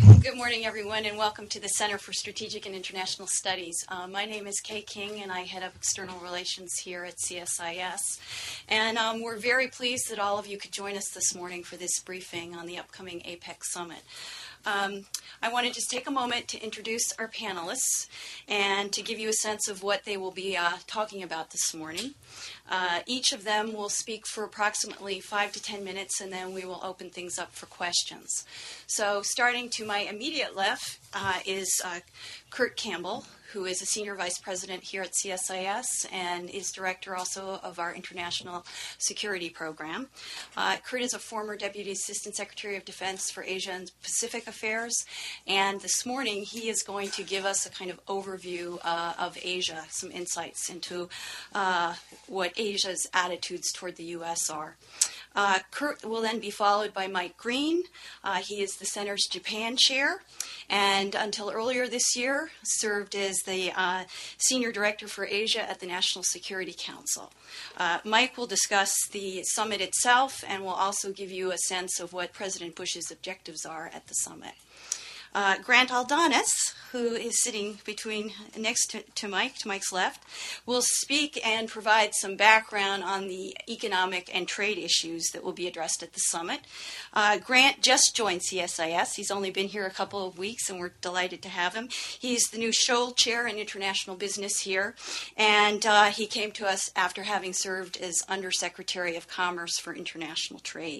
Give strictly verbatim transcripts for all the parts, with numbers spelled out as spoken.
Good morning, everyone, and welcome to the Center for Strategic and International Studies. Uh, my name is Kay King, and I head up External Relations here at C S I S. And um, we're very pleased that all of you could join us this morning for this briefing on the upcoming APEC Summit. Um, I want to just take a moment to introduce our panelists and to give you a sense of what they will be uh, talking about this morning. Uh, each of them will speak for approximately five to ten minutes, and then we will open things up for questions. So starting to my immediate left uh, is uh, Kurt Campbell, who is a Senior Vice President here at C S I S and is Director also of our International Security Program. Uh, Kurt is a former Deputy Assistant Secretary of Defense for Asia and Pacific Affairs, and this morning he is going to give us a kind of overview uh, of Asia, some insights into uh, what Asia's attitudes toward the U S are. Uh, Kurt will then be followed by Mike Green. Uh, he is the Center's Japan Chair, and until earlier this year served as the uh, Senior Director for Asia at the National Security Council. Uh, Mike will discuss the summit itself and will also give you a sense of what President Bush's objectives are at the summit. Uh, Grant Aldonis, who is sitting between next to, to Mike, to Mike's left, will speak and provide some background on the economic and trade issues that will be addressed at the summit. Uh, Grant just joined C S I S. He's only been here a couple of weeks, and we're delighted to have him. He's the new Scholl Chair in International Business here, and uh, he came to us after having served as Undersecretary of Commerce for International Trade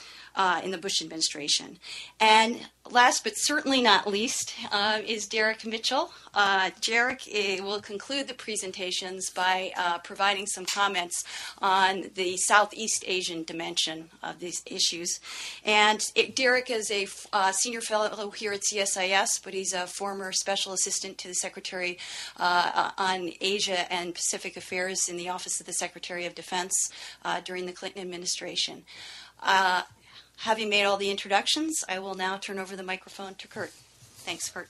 Uh, in the Bush administration. And last but certainly not least uh, is Derek Mitchell. Uh, Derek uh, will conclude the presentations by uh, providing some comments on the Southeast Asian dimension of these issues. And it, Derek is a uh, senior fellow here at C S I S, but he's a former special assistant to the Secretary uh, on Asia and Pacific Affairs in the Office of the Secretary of Defense uh, during the Clinton administration. Uh, Having made all the introductions, I will now turn over the microphone to Kurt. Thanks, Kurt.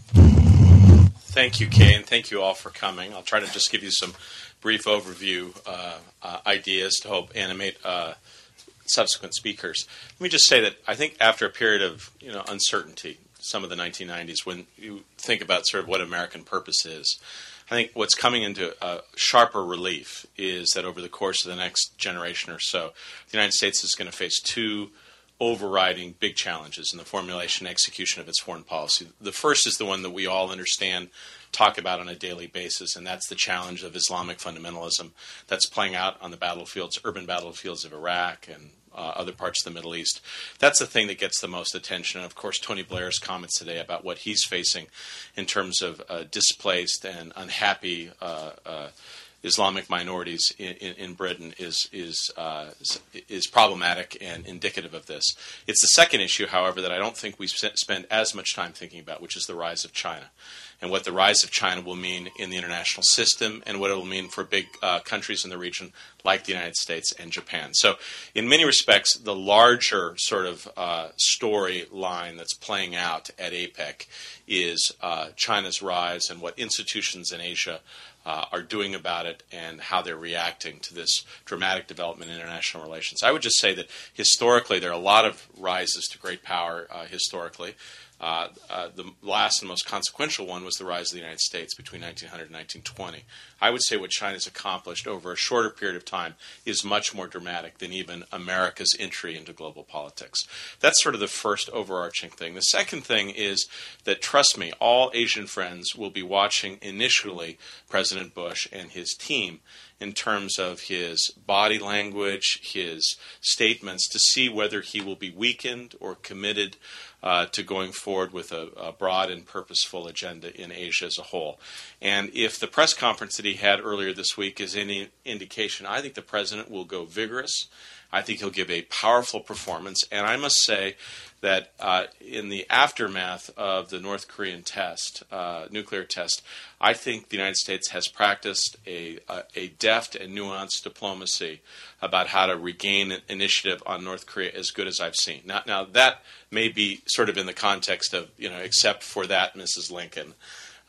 Thank you, Kay, and thank you all for coming. I'll try to just give you some brief overview uh, uh, ideas to help animate uh, subsequent speakers. Let me just say that I think after a period of you know uncertainty, some of the nineteen nineties, when you think about sort of what American purpose is, I think what's coming into uh, sharper relief is that over the course of the next generation or so, the United States is going to face two overriding big challenges in the formulation and execution of its foreign policy. The first is the one that we all understand, talk about on a daily basis, and that's the challenge of Islamic fundamentalism that's playing out on the battlefields, urban battlefields of Iraq and uh, other parts of the Middle East. That's the thing that gets the most attention. And of course, Tony Blair's comments today about what he's facing in terms of uh, displaced and unhappy uh, uh, Islamic minorities in, in, in Britain is is uh, is problematic and indicative of this. It's the second issue, however, that I don't think we spend as much time thinking about, which is the rise of China, and what the rise of China will mean in the international system, and what it will mean for big uh, countries in the region like the United States and Japan. So, in many respects, the larger sort of uh, storyline that's playing out at APEC is uh, China's rise and what institutions in Asia Uh, are doing about it and how they're reacting to this dramatic development in international relations. I would just say that historically there are a lot of rises to great power uh, historically. Uh, uh, the last and most consequential one was the rise of the United States between nineteen hundred and nineteen twenty. I would say what China's accomplished over a shorter period of time is much more dramatic than even America's entry into global politics. That's sort of the first overarching thing. The second thing is that, trust me, all Asian friends will be watching initially President Bush and his team in terms of his body language, his statements, to see whether he will be weakened or committed uh, to going forward with a, a broad and purposeful agenda in Asia as a whole. And if the press conference that he had earlier this week is any indication, I think the president will go vigorous. I think he'll give a powerful performance. And I must say that uh, in the aftermath of the North Korean test, uh, nuclear test, I think the United States has practiced a, a, a deft and nuanced diplomacy about how to regain initiative on North Korea as good as I've seen. Now, now that may be sort of in the context of, you know, except for that, Missus Lincoln.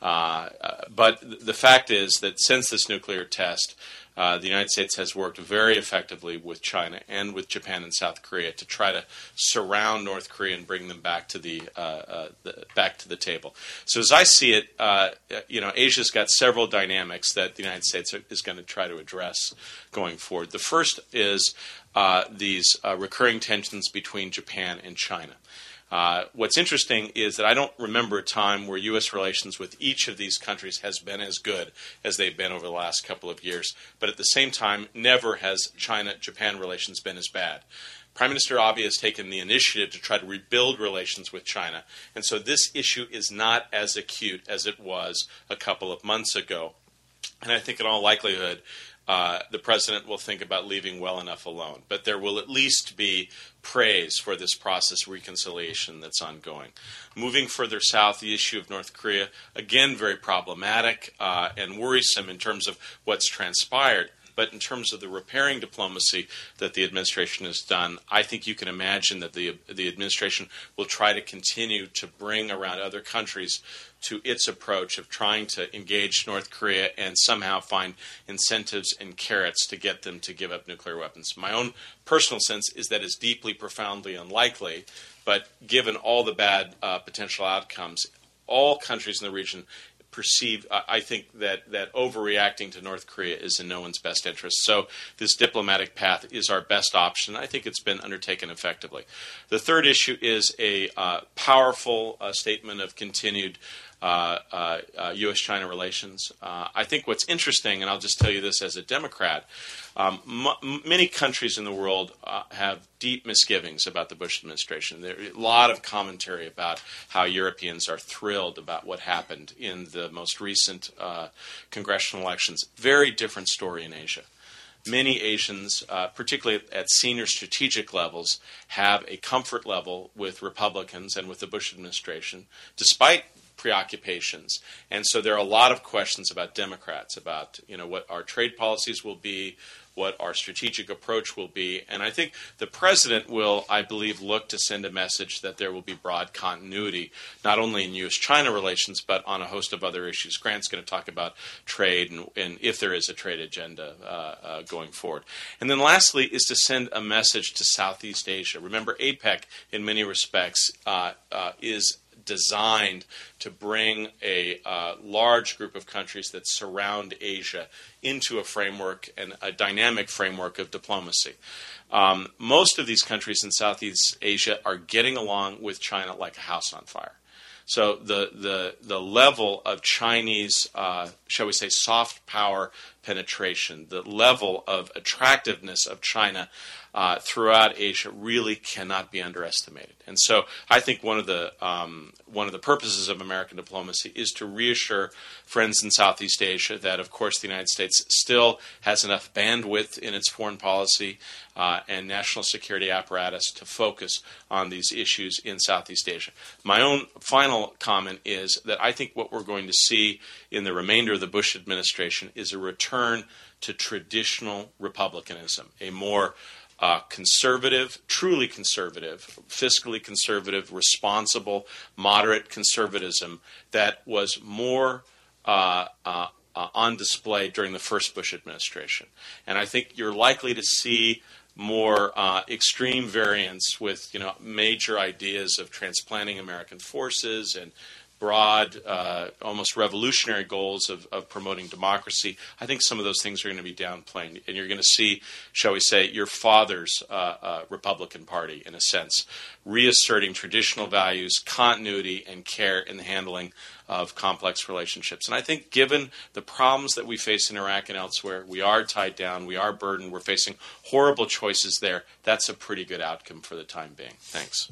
Uh, uh, but the fact is that since this nuclear test, uh, the United States has worked very effectively with China and with Japan and South Korea to try to surround North Korea and bring them back to the, uh, uh, the back to the table. So as I see it, uh, you know, Asia's got several dynamics that the United States is going to try to address going forward. The first is uh, these uh, recurring tensions between Japan and China. Uh, what's interesting is that I don't remember a time where U S relations with each of these countries has been as good as they've been over the last couple of years. But at the same time, never has China-Japan relations been as bad. Prime Minister Abe has taken the initiative to try to rebuild relations with China. And so this issue is not as acute as it was a couple of months ago. And I think in all likelihood, Uh, the president will think about leaving well enough alone. But there will at least be praise for this process of reconciliation that's ongoing. Moving further south, the issue of North Korea, again, very problematic uh, and worrisome in terms of what's transpired. But in terms of the repairing diplomacy that the administration has done, I think you can imagine that the the administration will try to continue to bring around other countries to its approach of trying to engage North Korea and somehow find incentives and carrots to get them to give up nuclear weapons. My own personal sense is that it's deeply, profoundly unlikely, but given all the bad uh, potential outcomes, all countries in the region perceive, I think, that, that overreacting to North Korea is in no one's best interest. So this diplomatic path is our best option. I think it's been undertaken effectively. The third issue is a uh, powerful uh, statement of continued uh, uh, uh, U S China relations. Uh, I think what's interesting, and I'll just tell you this as a Democrat, um, m- many countries in the world uh, have deep misgivings about the Bush administration. There is a lot of commentary about how Europeans are thrilled about what happened in the most recent uh, congressional elections. Very different story in Asia. Many Asians, uh, particularly at senior strategic levels, have a comfort level with Republicans and with the Bush administration, despite preoccupations. And so there are a lot of questions about Democrats, about, you know, what our trade policies will be, what our strategic approach will be. And I think the president will, I believe, look to send a message that there will be broad continuity, not only in U S China relations, but on a host of other issues. Grant's going to talk about trade and, and if there is a trade agenda uh, uh, going forward. And then lastly is to send a message to Southeast Asia. Remember, APEC, in many respects, uh, uh, is designed to bring a uh, large group of countries that surround Asia into a framework and a dynamic framework of diplomacy. Um, most of these countries in Southeast Asia are getting along with China like a house on fire. So the the the level of Chinese, uh, shall we say, soft power penetration, the level of attractiveness of China uh, throughout Asia really cannot be underestimated. And so I think one of the um, one of the purposes of American diplomacy is to reassure friends in Southeast Asia that, of course, the United States still has enough bandwidth in its foreign policy uh, and national security apparatus to focus on these issues in Southeast Asia. My own final comment is that I think what we're going to see in the remainder of the Bush administration is a return to traditional republicanism, a more uh, conservative, truly conservative, fiscally conservative, responsible, moderate conservatism that was more uh, uh, uh, on display during the first Bush administration. And I think you're likely to see more uh, extreme variants with, you know, major ideas of transplanting American forces and broad, uh, almost revolutionary goals of, of promoting democracy. I think some of those things are going to be downplayed, and you're going to see, shall we say, your father's uh, uh, Republican Party, in a sense, reasserting traditional values, continuity, and care in the handling of complex relationships. And I think given the problems that we face in Iraq and elsewhere, we are tied down, we are burdened, we're facing horrible choices there. That's a pretty good outcome for the time being. Thanks.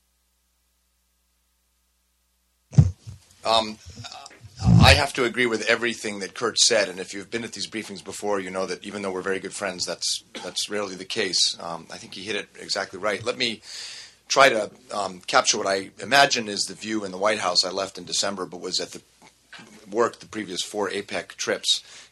Um, I have to agree with everything that Kurt said, and if you've been at these briefings before, you know that even though we're very good friends, that's that's rarely the case. Um, I think he hit it exactly right. Let me try to um, capture what I imagine is the view in the White House. I left in December, but was at the work the previous four APEC trips,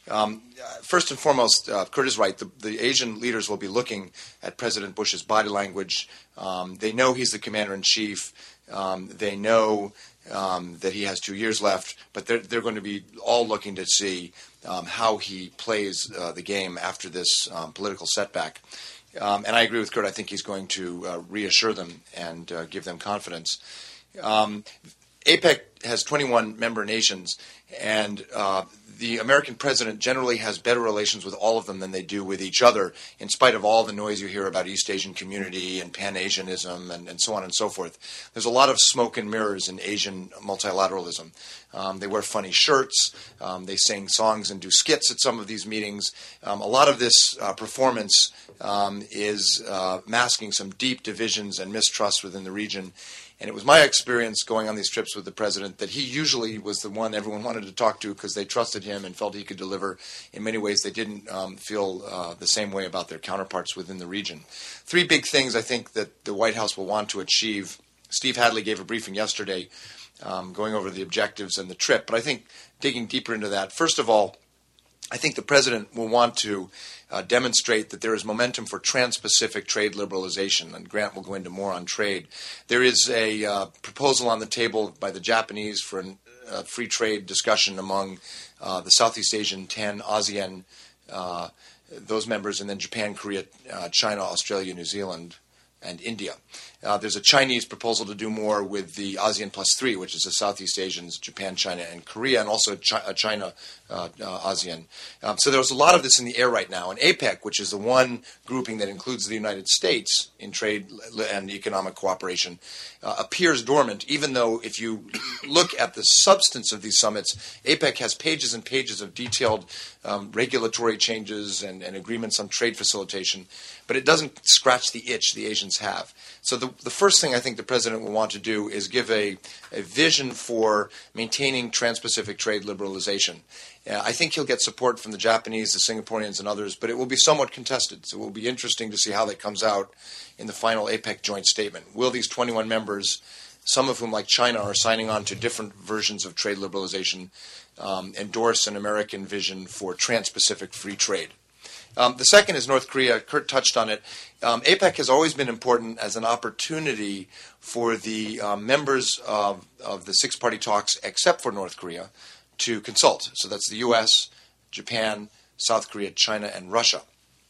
Um, first and foremost, uh, Kurt is right. The, the Asian leaders will be looking at President Bush's body language. Um, they know he's the commander-in-chief. Um, they know um, that he has two years left, but they're, they're going to be all looking to see um, how he plays uh, the game after this um, political setback. Um, and I agree with Kurt. I think he's going to uh, reassure them and uh, give them confidence. Um, APEC has twenty-one member nations, and uh, the American president generally has better relations with all of them than they do with each other, in spite of all the noise you hear about East Asian community and Pan-Asianism and, and so on and so forth. There's a lot of smoke and mirrors in Asian multilateralism. Um, they wear funny shirts. Um, they sing songs and do skits at some of these meetings. Um, a lot of this uh, performance um, is uh, masking some deep divisions and mistrust within the region. And it was my experience going on these trips with the president that he usually was the one everyone wanted to talk to because they trusted him and felt he could deliver. In many ways, they didn't um, feel uh, the same way about their counterparts within the region. Three big things I think that the White House will want to achieve. Steve Hadley gave a briefing yesterday um, going over the objectives and the trip. But I think digging deeper into that, first of all, I think the president will want to uh, demonstrate that there is momentum for trans-Pacific trade liberalization, and Grant will go into more on trade. There is a uh, proposal on the table by the Japanese for a uh, free trade discussion among uh, the Southeast Asian ten ASEAN, uh, those members, and then Japan, Korea, uh, China, Australia, New Zealand, and India. Uh, there's a Chinese proposal to do more with the ASEAN plus three, which is the Southeast Asians, Japan, China, and Korea, and also Chi- China, uh, uh, ASEAN. Um, so there's a lot of this in the air right now. And APEC, which is the one grouping that includes the United States in trade and economic cooperation, uh, appears dormant, even though if you look at the substance of these summits, APEC has pages and pages of detailed um, regulatory changes and, and agreements on trade facilitation, but it doesn't scratch the itch the Asians have. So the, the first thing I think the president will want to do is give a, a vision for maintaining trans-Pacific trade liberalization. Uh, I think he'll get support from the Japanese, the Singaporeans, and others, but it will be somewhat contested. So it will be interesting to see how that comes out in the final APEC joint statement. Will these twenty-one members, some of whom, like China, are signing on to different versions of trade liberalization, um, endorse an American vision for trans-Pacific free trade? Um, the second is North Korea. Kurt touched on it. Um, APEC has always been important as an opportunity for the um, members of, of the six-party talks, except for North Korea, to consult. So that's the U S, Japan, South Korea, China, and Russia.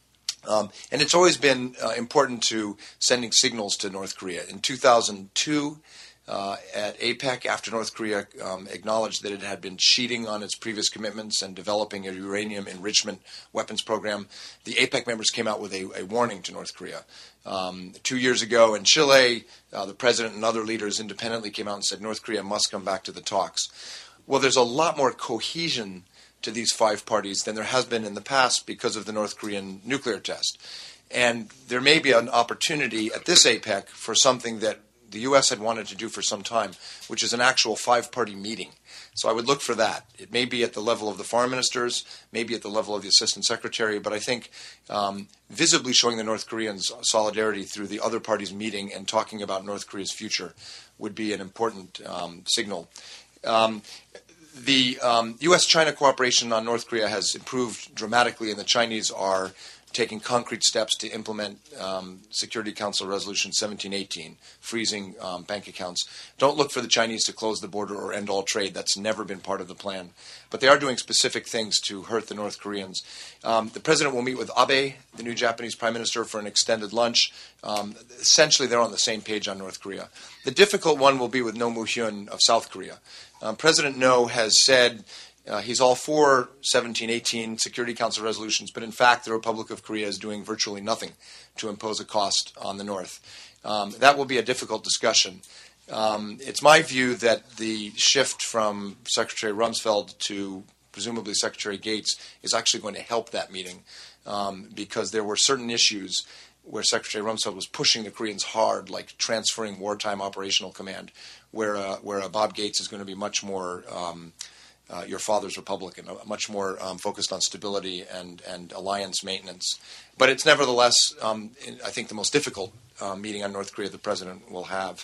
Um, and it's always been uh, important to sending signals to North Korea. In two thousand two, Uh, at APEC, after North Korea um, acknowledged that it had been cheating on its previous commitments and developing a uranium enrichment weapons program, the APEC members came out with a, a warning to North Korea. Um, two years ago in Chile, uh, the president and other leaders independently came out and said North Korea must come back to the talks. Well, there's a lot more cohesion to these five parties than there has been in the past because of the North Korean nuclear test. And there may be an opportunity at this APEC for something that the U S had wanted to do for some time, which is an actual five-party meeting. So I would look for that. It may be at the level of the foreign ministers, maybe at the level of the assistant secretary, but I think um, visibly showing the North Koreans solidarity through the other parties meeting and talking about North Korea's future would be an important um, signal. Um, the um, U S China cooperation on North Korea has improved dramatically, and the Chinese are taking concrete steps to implement um, Security Council Resolution seventeen eighteen, freezing um, bank accounts. Don't look for the Chinese to close the border or end all trade. That's never been part of the plan. But they are doing specific things to hurt the North Koreans. Um, the president will meet with Abe, the new Japanese prime minister, for an extended lunch. Um, essentially, they're on the same page on North Korea. The difficult one will be with No Moo-hyun of South Korea. Um, President No has said Uh, he's all for seventeen eighteen Security Council resolutions, but in fact, the Republic of Korea is doing virtually nothing to impose a cost on the North. Um, that will be a difficult discussion. Um, it's my view that the shift from Secretary Rumsfeld to presumably Secretary Gates is actually going to help that meeting um, because there were certain issues where Secretary Rumsfeld was pushing the Koreans hard, like transferring wartime operational command, where, uh, where uh, Bob Gates is going to be much more um, Uh, your father's Republican, uh, much more um, focused on stability and, and alliance maintenance. But it's nevertheless, um, in, I think, the most difficult uh, meeting on North Korea the president will have.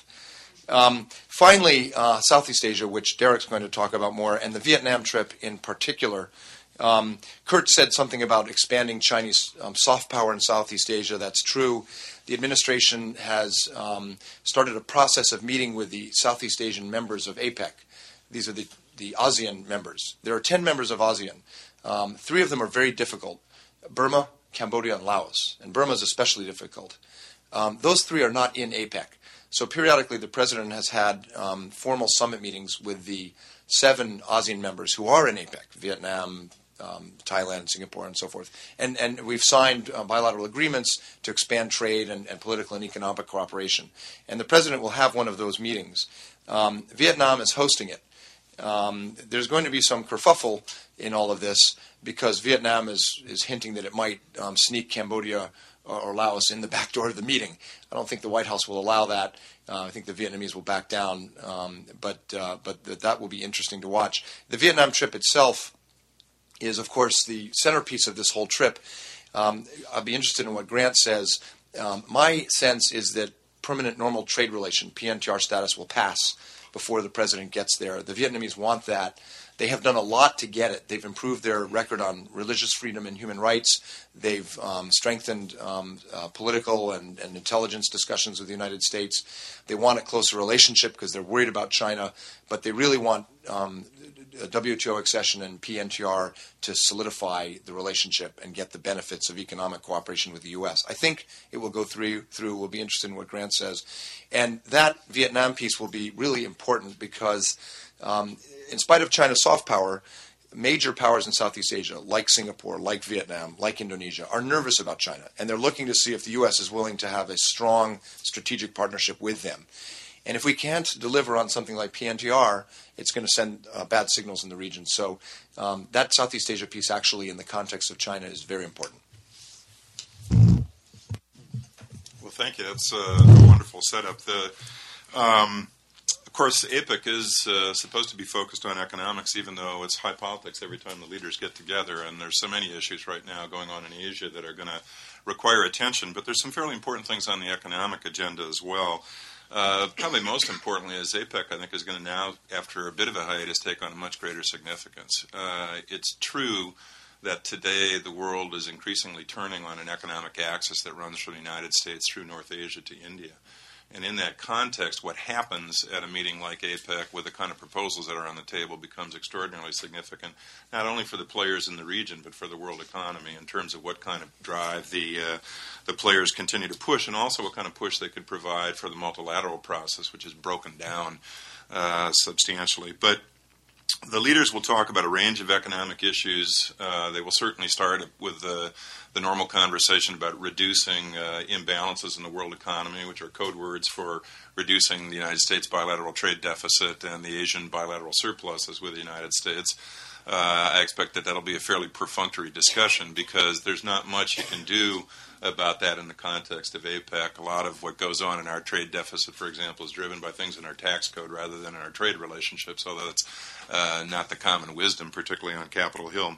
Um, finally, uh, Southeast Asia, which Derek's going to talk about more, and the Vietnam trip in particular. Um, Kurt said something about expanding Chinese um, soft power in Southeast Asia. That's true. The administration has um, started a process of meeting with the Southeast Asian members of APEC. These are the, the ASEAN members. There are ten members of ASEAN. Um, three of them are very difficult: Burma, Cambodia, and Laos. And Burma is especially difficult. Um, those three are not in APEC. So periodically the president has had um, formal summit meetings with the seven ASEAN members who are in APEC: Vietnam, Um, Thailand, Singapore, and so forth. And, and we've signed uh, bilateral agreements to expand trade and, and political and economic cooperation. And the president will have one of those meetings. Um, Vietnam is hosting it. Um, there's going to be some kerfuffle in all of this because Vietnam is, is hinting that it might um, sneak Cambodia or, or Laos in the back door of the meeting. I don't think the White House will allow that. Uh, I think the Vietnamese will back down. Um, but uh, but th- that will be interesting to watch. The Vietnam trip itself is, of course, the centerpiece of this whole trip. Um, I'll be interested in what Grant says. Um, my sense is that permanent normal trade relation, P N T R status, will pass before the president gets there. The Vietnamese want that. They have done a lot to get it. They've improved their record on religious freedom and human rights. They've um, strengthened um, uh, political and, and intelligence discussions with the United States. They want a closer relationship because they're worried about China, but they really want um, W T O accession and P N T R to solidify the relationship and get the benefits of economic cooperation with the U S. I think it will go through. Through. We'll be interested in what Grant says. And that Vietnam piece will be really important because um, in spite of China's soft power, major powers in Southeast Asia, like Singapore, like Vietnam, like Indonesia, are nervous about China. And they're looking to see if the U S is willing to have a strong strategic partnership with them. And if we can't deliver on something like P N T R, it's going to send uh, bad signals in the region. So um, that Southeast Asia piece actually in the context of China is very important. Well, thank you. That's a wonderful setup. The, um, of course, APEC is uh, supposed to be focused on economics, even though it's high politics every time the leaders get together. And there's so many issues right now going on in Asia that are going to require attention. But there's some fairly important things on the economic agenda as well. Uh, probably most importantly is APEC, I think, is going to now, after a bit of a hiatus, take on a much greater significance. Uh, it's true that today the world is increasingly turning on an economic axis that runs from the United States through North Asia to India. And in that context, what happens at a meeting like APEC with the kind of proposals that are on the table becomes extraordinarily significant, not only for the players in the region, but for the world economy in terms of what kind of drive the uh, the players continue to push, and also what kind of push they could provide for the multilateral process, which is broken down uh, substantially. But the leaders will talk about a range of economic issues. Uh, they will certainly start with the, the normal conversation about reducing uh, imbalances in the world economy, which are code words for reducing the United States bilateral trade deficit and the Asian bilateral surpluses with the United States. Uh, I expect that that'll be a fairly perfunctory discussion because there's not much you can do about that in the context of APEC. A lot of what goes on in our trade deficit, for example, is driven by things in our tax code rather than in our trade relationships, although it's uh, not the common wisdom, particularly on Capitol Hill.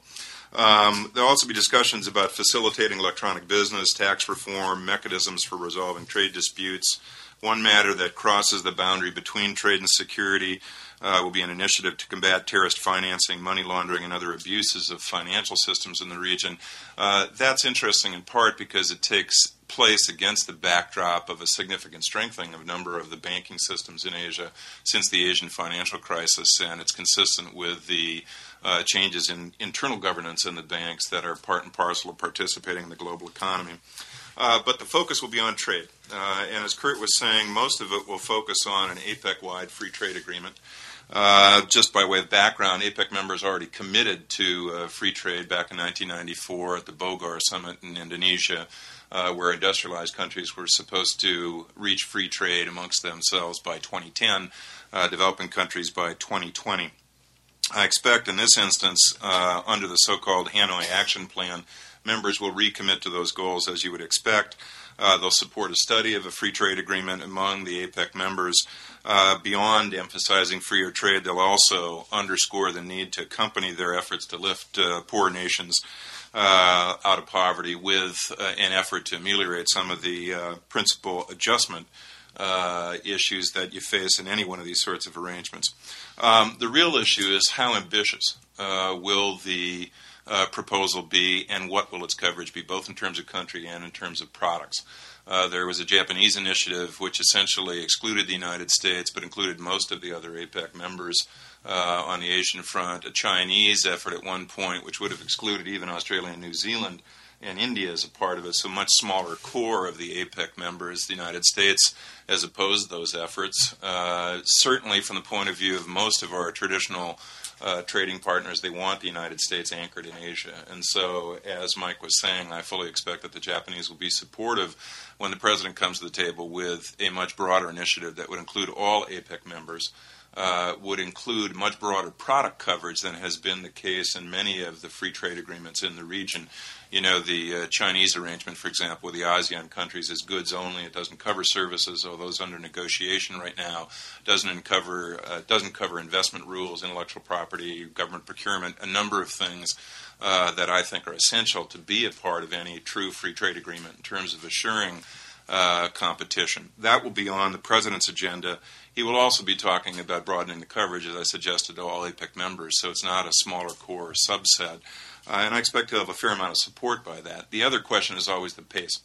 Um, there'll also be discussions about facilitating electronic business, tax reform, mechanisms for resolving trade disputes. One matter that crosses the boundary between trade and security uh, will be an initiative to combat terrorist financing, money laundering, and other abuses of financial systems in the region. Uh, that's interesting in part because it takes place against the backdrop of a significant strengthening of a number of the banking systems in Asia since the Asian financial crisis, and it's consistent with the uh, changes in internal governance in the banks that are part and parcel of participating in the global economy. Uh, but the focus will be on trade. Uh, and as Kurt was saying, most of it will focus on an APEC-wide free trade agreement. Uh, just by way of background, APEC members already committed to uh, free trade back in nineteen ninety-four at the Bogor Summit in Indonesia, uh, where industrialized countries were supposed to reach free trade amongst themselves by twenty ten, uh, developing countries by twenty twenty. I expect in this instance, uh, under the so-called Hanoi Action Plan, members will recommit to those goals as you would expect. Uh, they'll support a study of a free trade agreement among the APEC members. Uh, beyond emphasizing freer trade, they'll also underscore the need to accompany their efforts to lift uh, poor nations uh, out of poverty with uh, an effort to ameliorate some of the uh, principal adjustment uh, issues that you face in any one of these sorts of arrangements. Um, the real issue is how ambitious uh, will the uh, proposal be, and what will its coverage be, both in terms of country and in terms of products. Uh, there was a Japanese initiative which essentially excluded the United States but included most of the other APEC members uh, on the Asian front, a Chinese effort at one point which would have excluded even Australia and New Zealand and India as a part of it, so much smaller core of the APEC members. The United States has opposed those efforts. Uh, certainly from the point of view of most of our traditional uh, trading partners, they want the United States anchored in Asia. And so, as Mike was saying, I fully expect that the Japanese will be supportive when the president comes to the table with a much broader initiative that would include all APEC members, uh, would include much broader product coverage than has been the case in many of the free trade agreements in the region. You know, the uh, Chinese arrangement, for example, with the ASEAN countries is goods only. It doesn't cover services, although those under negotiation right now. Doesn't cover uh, doesn't cover investment rules, intellectual property, government procurement, a number of things uh, that I think are essential to be a part of any true free trade agreement in terms of assuring uh, competition. That will be on the president's agenda. He will also be talking about broadening the coverage, as I suggested, to all APEC members, so it's not a smaller core subset. Uh, and I expect to have a fair amount of support by that. The other question is always the pace.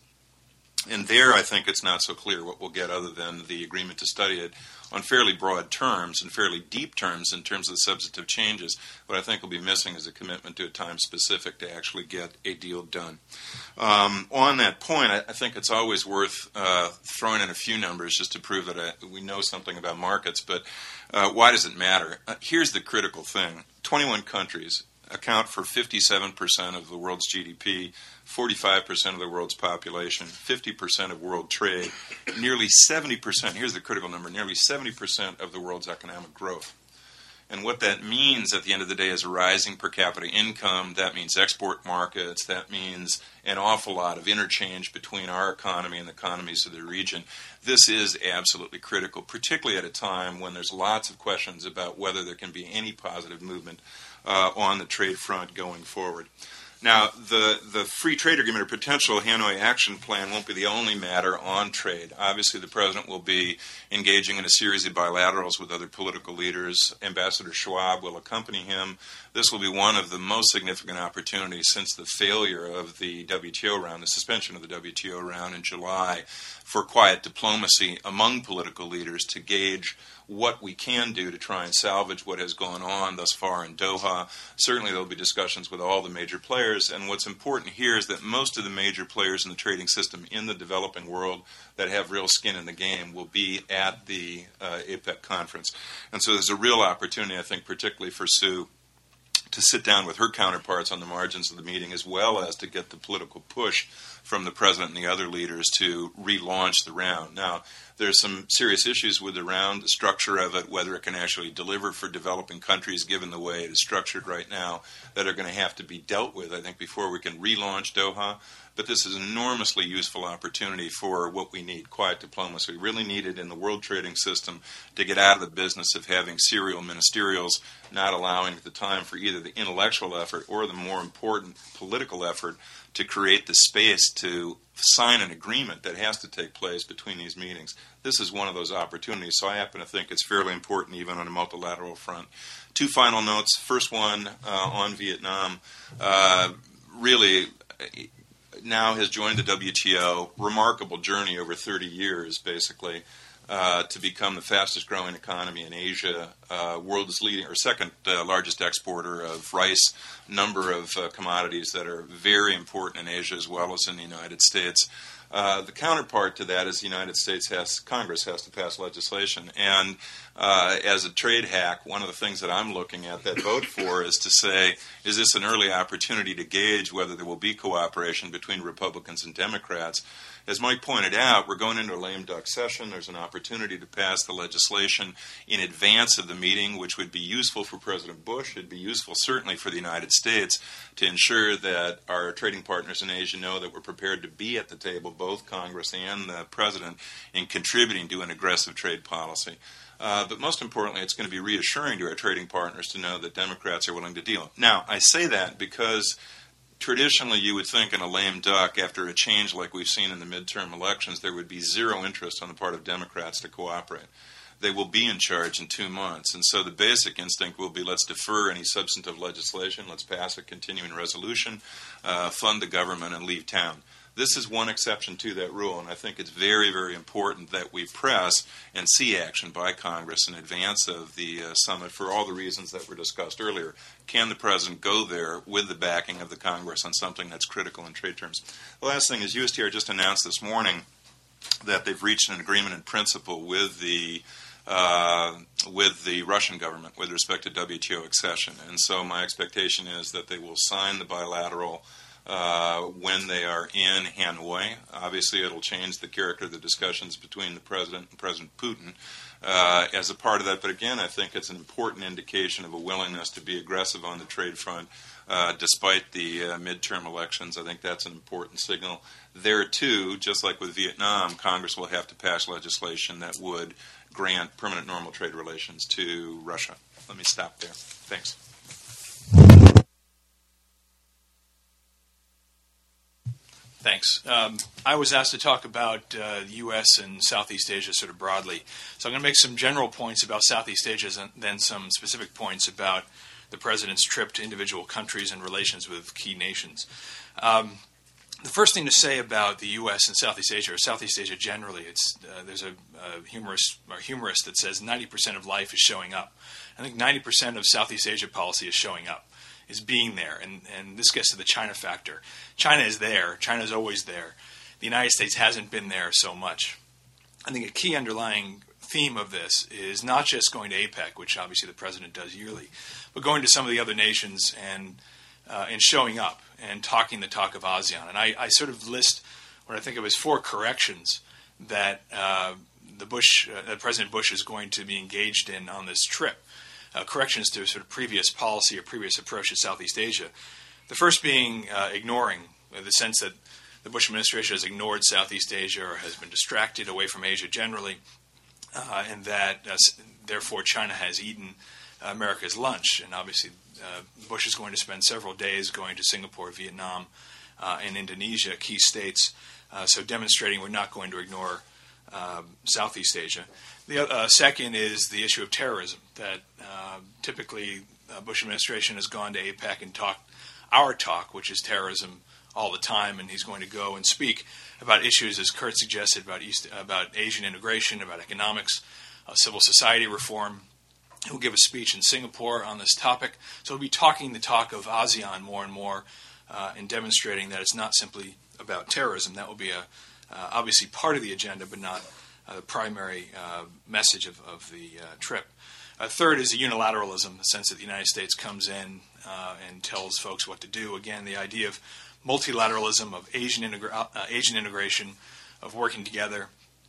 And there I think it's not so clear what we'll get other than the agreement to study it on fairly broad terms and fairly deep terms in terms of the substantive changes. What I think will be missing is a commitment to a time specific to actually get a deal done. Um, on that point, I, I think it's always worth uh, throwing in a few numbers just to prove that I, we know something about markets. But uh, why does it matter? Uh, here's the critical thing. twenty-one countries account for fifty-seven percent of the world's G D P, forty-five percent of the world's population, fifty percent of world trade, nearly seventy percent, here's the critical number, nearly seventy percent of the world's economic growth. And what that means at the end of the day is a rising per capita income. That means export markets. That means an awful lot of interchange between our economy and the economies of the region. This is absolutely critical, particularly at a time when there's lots of questions about whether there can be any positive movement uh, on the trade front going forward. Now, the, the free trade agreement or potential Hanoi action plan won't be the only matter on trade. Obviously, the president will be engaging in a series of bilaterals with other political leaders. Ambassador Schwab will accompany him. This will be one of the most significant opportunities since the failure of the W T O round, the suspension of the W T O round in July, for quiet diplomacy among political leaders to gauge what we can do to try and salvage what has gone on thus far in Doha. Certainly there will be discussions with all the major players, and what's important here is that most of the major players in the trading system in the developing world that have real skin in the game will be at the uh, APEC conference. And so there's a real opportunity, I think, particularly for Sue, to sit down with her counterparts on the margins of the meeting, as well as to get the political push from the president and the other leaders to relaunch the round. Now, there's some serious issues with the round, the structure of it, whether it can actually deliver for developing countries, given the way it is structured right now, that are going to have to be dealt with, I think, before we can relaunch Doha. But this is an enormously useful opportunity for what we need, quiet diplomacy. We really need it in the world trading system to get out of the business of having serial ministerials, not allowing the time for either the intellectual effort or the more important political effort to create the space to sign an agreement that has to take place between these meetings. This is one of those opportunities, so I happen to think it's fairly important even on a multilateral front. Two final notes. First one uh, on Vietnam. Uh, really, now has joined the W T O. Remarkable journey over thirty years, basically, uh, to become the fastest growing economy in Asia, uh, world's leading or second uh, largest exporter of rice, number of uh, commodities that are very important in Asia as well as in the United States. Uh, the counterpart to that is the United States has, Congress has to pass legislation. And uh, as a trade hack, one of the things that I'm looking at that vote for is to say, is this an early opportunity to gauge whether there will be cooperation between Republicans and Democrats? As Mike pointed out, we're going into a lame duck session. There's an opportunity to pass the legislation in advance of the meeting, which would be useful for President Bush. It'd be useful certainly for the United States to ensure that our trading partners in Asia know that we're prepared to be at the table, both Congress and the President, in contributing to an aggressive trade policy. Uh, but most importantly, it's going to be reassuring to our trading partners to know that Democrats are willing to deal. Now, I say that because traditionally you would think in a lame duck, after a change like we've seen in the midterm elections, there would be zero interest on the part of Democrats to cooperate. They will be in charge in two months. And so the basic instinct will be, let's defer any substantive legislation, let's pass a continuing resolution, uh, fund the government, and leave town. This is one exception to that rule, and I think it's very, very important that we press and see action by Congress in advance of the uh, summit for all the reasons that were discussed earlier. Can the President go there with the backing of the Congress on something that's critical in trade terms? The last thing is U S T R just announced this morning that they've reached an agreement in principle with the Uh, with the Russian government with respect to W T O accession. And so my expectation is that they will sign the bilateral uh, when they are in Hanoi. Obviously, it'll change the character of the discussions between the President and President Putin uh, as a part of that. But again, I think it's an important indication of a willingness to be aggressive on the trade front uh, despite the uh, midterm elections. I think that's an important signal. There, too, just like with Vietnam, Congress will have to pass legislation that would grant permanent normal trade relations to Russia. Let me stop there. Thanks. Thanks. Um, I was asked to talk about uh, the U S and Southeast Asia sort of broadly. So I'm going to make some general points about Southeast Asia and then some specific points about the President's trip to individual countries and relations with key nations. Um, The first thing to say about the U S and Southeast Asia, or Southeast Asia generally, it's uh, there's a, a humorous or humorist that says ninety percent of life is showing up. I think ninety percent of Southeast Asia policy is showing up, is being there, and, and this gets to the China factor. China is there. China is always there. The United States hasn't been there so much. I think a key underlying theme of this is not just going to APEC, which obviously the President does yearly, but going to some of the other nations and uh, and showing up and talking the talk of ASEAN. And I, I sort of list what I think of as four corrections that uh, the Bush, uh, that President Bush is going to be engaged in on this trip. Uh, corrections to sort of previous policy or previous approach to Southeast Asia. The first being uh, ignoring, in the sense that the Bush administration has ignored Southeast Asia or has been distracted away from Asia generally, uh, and that uh, therefore China has eaten uh, America's lunch. And obviously uh, Bush is going to spend several days going to Singapore, Vietnam, uh, and Indonesia, key states, uh, so demonstrating we're not going to ignore uh, Southeast Asia. The uh, second is the issue of terrorism, that uh, typically uh, Bush administration has gone to APEC and talked our talk, which is terrorism, all the time, and he's going to go and speak about issues, as Kurt suggested, about East, about Asian integration, about economics, uh, civil society reform. He'll give a speech in Singapore on this topic. So he'll be talking the talk of ASEAN more and more uh, and demonstrating that it's not simply about terrorism. That will be a uh, obviously part of the agenda, but not uh, the primary uh, message of, of the uh, trip. Uh, third is the unilateralism, the sense that the United States comes in uh, and tells folks what to do. Again, the idea of multilateralism, of Asian, integra- uh, Asian integration, of working together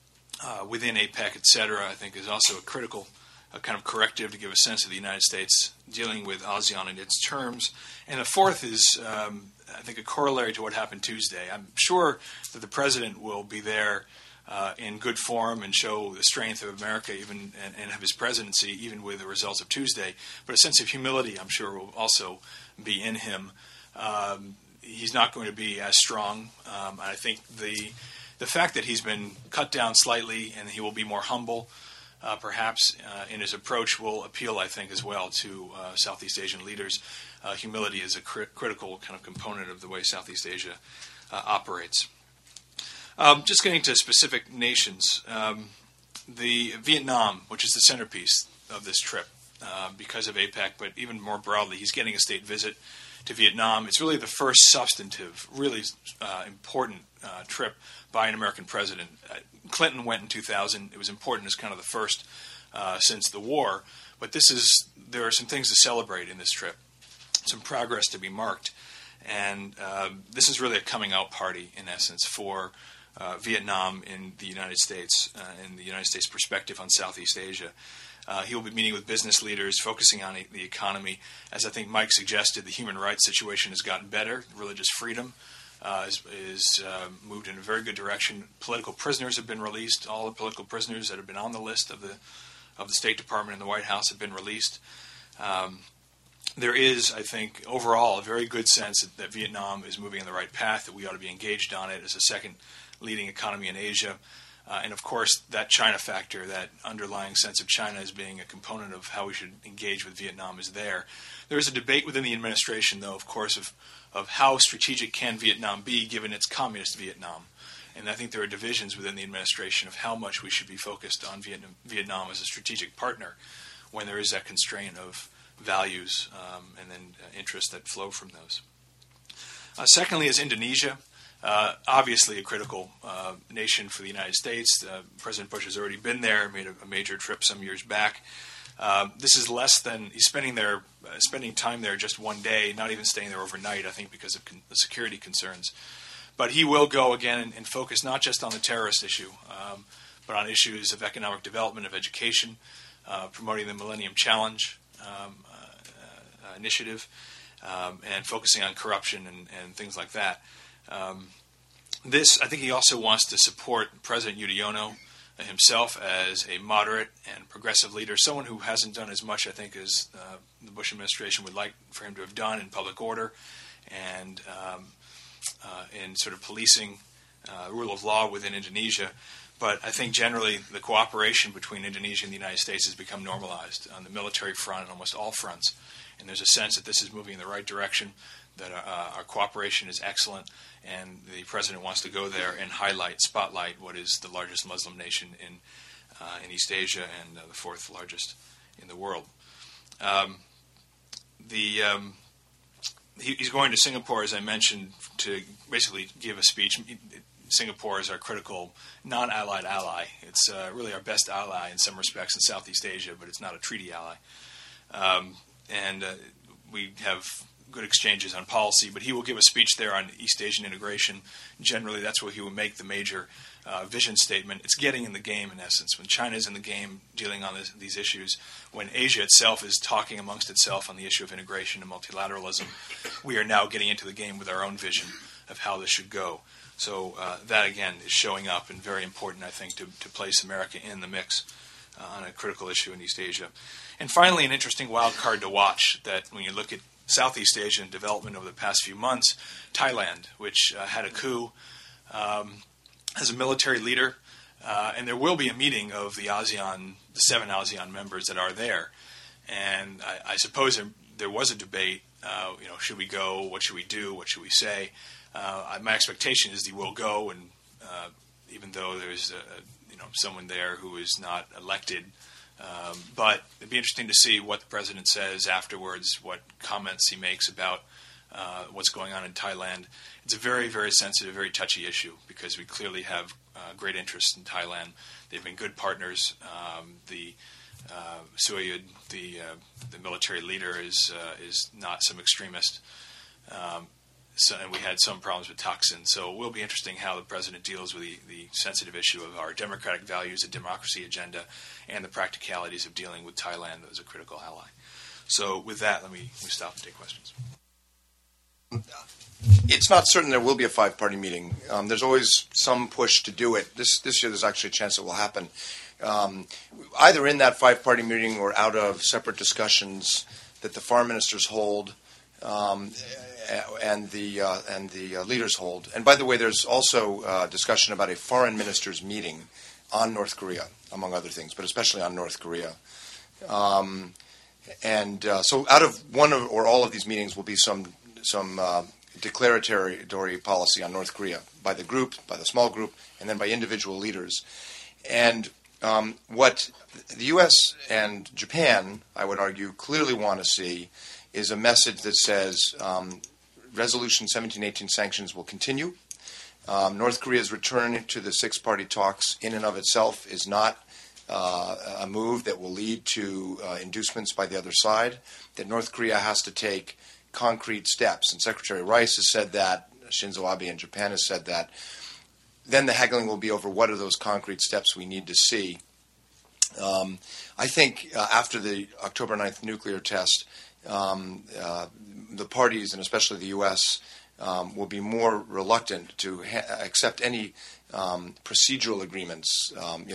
uh, within APEC, et cetera, I think is also a critical a kind of corrective to give a sense of the United States dealing with ASEAN in its terms. And the fourth is, um, I think, a corollary to what happened Tuesday. I'm sure that the President will be there uh, in good form and show the strength of America even and, and of his presidency, even with the results of Tuesday. But a sense of humility, I'm sure, will also be in him. Um, he's not going to be as strong. Um, I think the the fact that he's been cut down slightly and he will be more humble, Uh, perhaps uh, in his approach, will appeal, I think, as well to uh, Southeast Asian leaders. Uh, humility is a cri- critical kind of component of the way Southeast Asia uh, operates. Um, just getting to specific nations, um, the Vietnam, which is the centerpiece of this trip uh, because of APEC, but even more broadly, he's getting a state visit to Vietnam. It's really the first substantive, really uh, important uh, trip by an American president. Uh, Clinton went in two thousand. It was important as kind of the first uh, since the war. But this is there are some things to celebrate in this trip, some progress to be marked. And uh, this is really a coming out party, in essence, for uh, Vietnam in the United States, uh, in the United States perspective on Southeast Asia. Uh, he will be meeting with business leaders, focusing on the economy. As I think Mike suggested, the human rights situation has gotten better. Religious freedom uh, is, is uh, moved in a very good direction. Political prisoners have been released. All the political prisoners that have been on the list of the of the State Department and the White House have been released. Um, there is, I think, overall a very good sense that, that Vietnam is moving in the right path, that we ought to be engaged on it as a second leading economy in Asia. Uh, and, of course, that China factor, that underlying sense of China as being a component of how we should engage with Vietnam is there. There is a debate within the administration, though, of course, of, of how strategic can Vietnam be given its communist Vietnam. And I think there are divisions within the administration of how much we should be focused on Vietnam, Vietnam as a strategic partner when there is that constraint of values um, and then uh, interests that flow from those. Uh, secondly is Indonesia. Uh, obviously a critical uh, nation for the United States. Uh, President Bush has already been there, made a, a major trip some years back. Uh, this is less than, he's spending there, uh, spending time there just one day, not even staying there overnight, I think because of con- the security concerns. But he will go again and, and focus not just on the terrorist issue, um, but on issues of economic development, of education, uh, promoting the Millennium Challenge um, uh, uh, initiative, um, and focusing on corruption and, and things like that. Um, this, I think he also wants to support President Yudhoyono himself as a moderate and progressive leader, someone who hasn't done as much, I think, as uh, the Bush administration would like for him to have done in public order and um, uh, in sort of policing uh, rule of law within Indonesia. But I think generally the cooperation between Indonesia and the United States has become normalized on the military front and almost all fronts. And there's a sense that this is moving in the right direction, that uh, our cooperation is excellent, and the president wants to go there and highlight, spotlight what is the largest Muslim nation in uh, in East Asia and uh, the fourth largest in the world. Um, the um, he, he's going to Singapore, as I mentioned, to basically give a speech. Singapore is our critical non-allied ally. It's uh, really our best ally in some respects in Southeast Asia, but it's not a treaty ally. Um, and uh, we have good exchanges on policy, but he will give a speech there on East Asian integration. Generally, that's where he will make the major uh, vision statement. It's getting in the game, in essence. When China is in the game dealing on this, these issues, when Asia itself is talking amongst itself on the issue of integration and multilateralism, we are now getting into the game with our own vision of how this should go. So uh, that, again, is showing up and very important, I think, to, to place America in the mix uh, on a critical issue in East Asia. And finally, an interesting wild card to watch that when you look at Southeast Asian development over the past few months, Thailand, which uh, had a coup, um, has a military leader, uh, and there will be a meeting of the ASEAN, the seven ASEAN members that are there. And I, I suppose there, there was a debate, uh, you know, should we go, what should we do, what should we say? Uh, my expectation is he will go, and uh, even though there's a, you know someone there who is not elected, um, but it'd be interesting to see what the president says afterwards, what comments he makes about uh, what's going on in Thailand. It's a very, very sensitive, very touchy issue because we clearly have uh, great interest in Thailand. They've been good partners. Um, the uh, Suayut, the uh, the military leader, is uh, is not some extremist. Um, So, and we had some problems with Thaksin. So it will be interesting how the president deals with the, the sensitive issue of our democratic values, the democracy agenda, and the practicalities of dealing with Thailand as a critical ally. So with that, let me, let me stop and take questions. It's not certain there will be a five-party meeting. Um, there's always some push to do it. This this year there's actually a chance it will happen. Um, either in that five-party meeting or out of separate discussions that the foreign ministers hold um, and the uh, and the uh, leaders hold. And by the way, there's also uh, discussion about a foreign ministers meeting on North Korea, among other things, but especially on North Korea. Um, and uh, so out of one of, or all of these meetings will be some some uh, declaratory policy on North Korea by the group, by the small group, and then by individual leaders. And um, what the U S and Japan, I would argue, clearly want to see is a message that says um, Resolution seventeen eighteen sanctions will continue. Um, North Korea's return to the six-party talks in and of itself is not uh, a move that will lead to uh, inducements by the other side, that North Korea has to take concrete steps. And Secretary Rice has said that, Shinzo Abe in Japan has said that. Then the haggling will be over what are those concrete steps we need to see. Um, I think uh, after the October ninth nuclear test, um, uh, the parties, and especially the U S, um, will be more reluctant to ha- accept any um, procedural agreements, um, you know,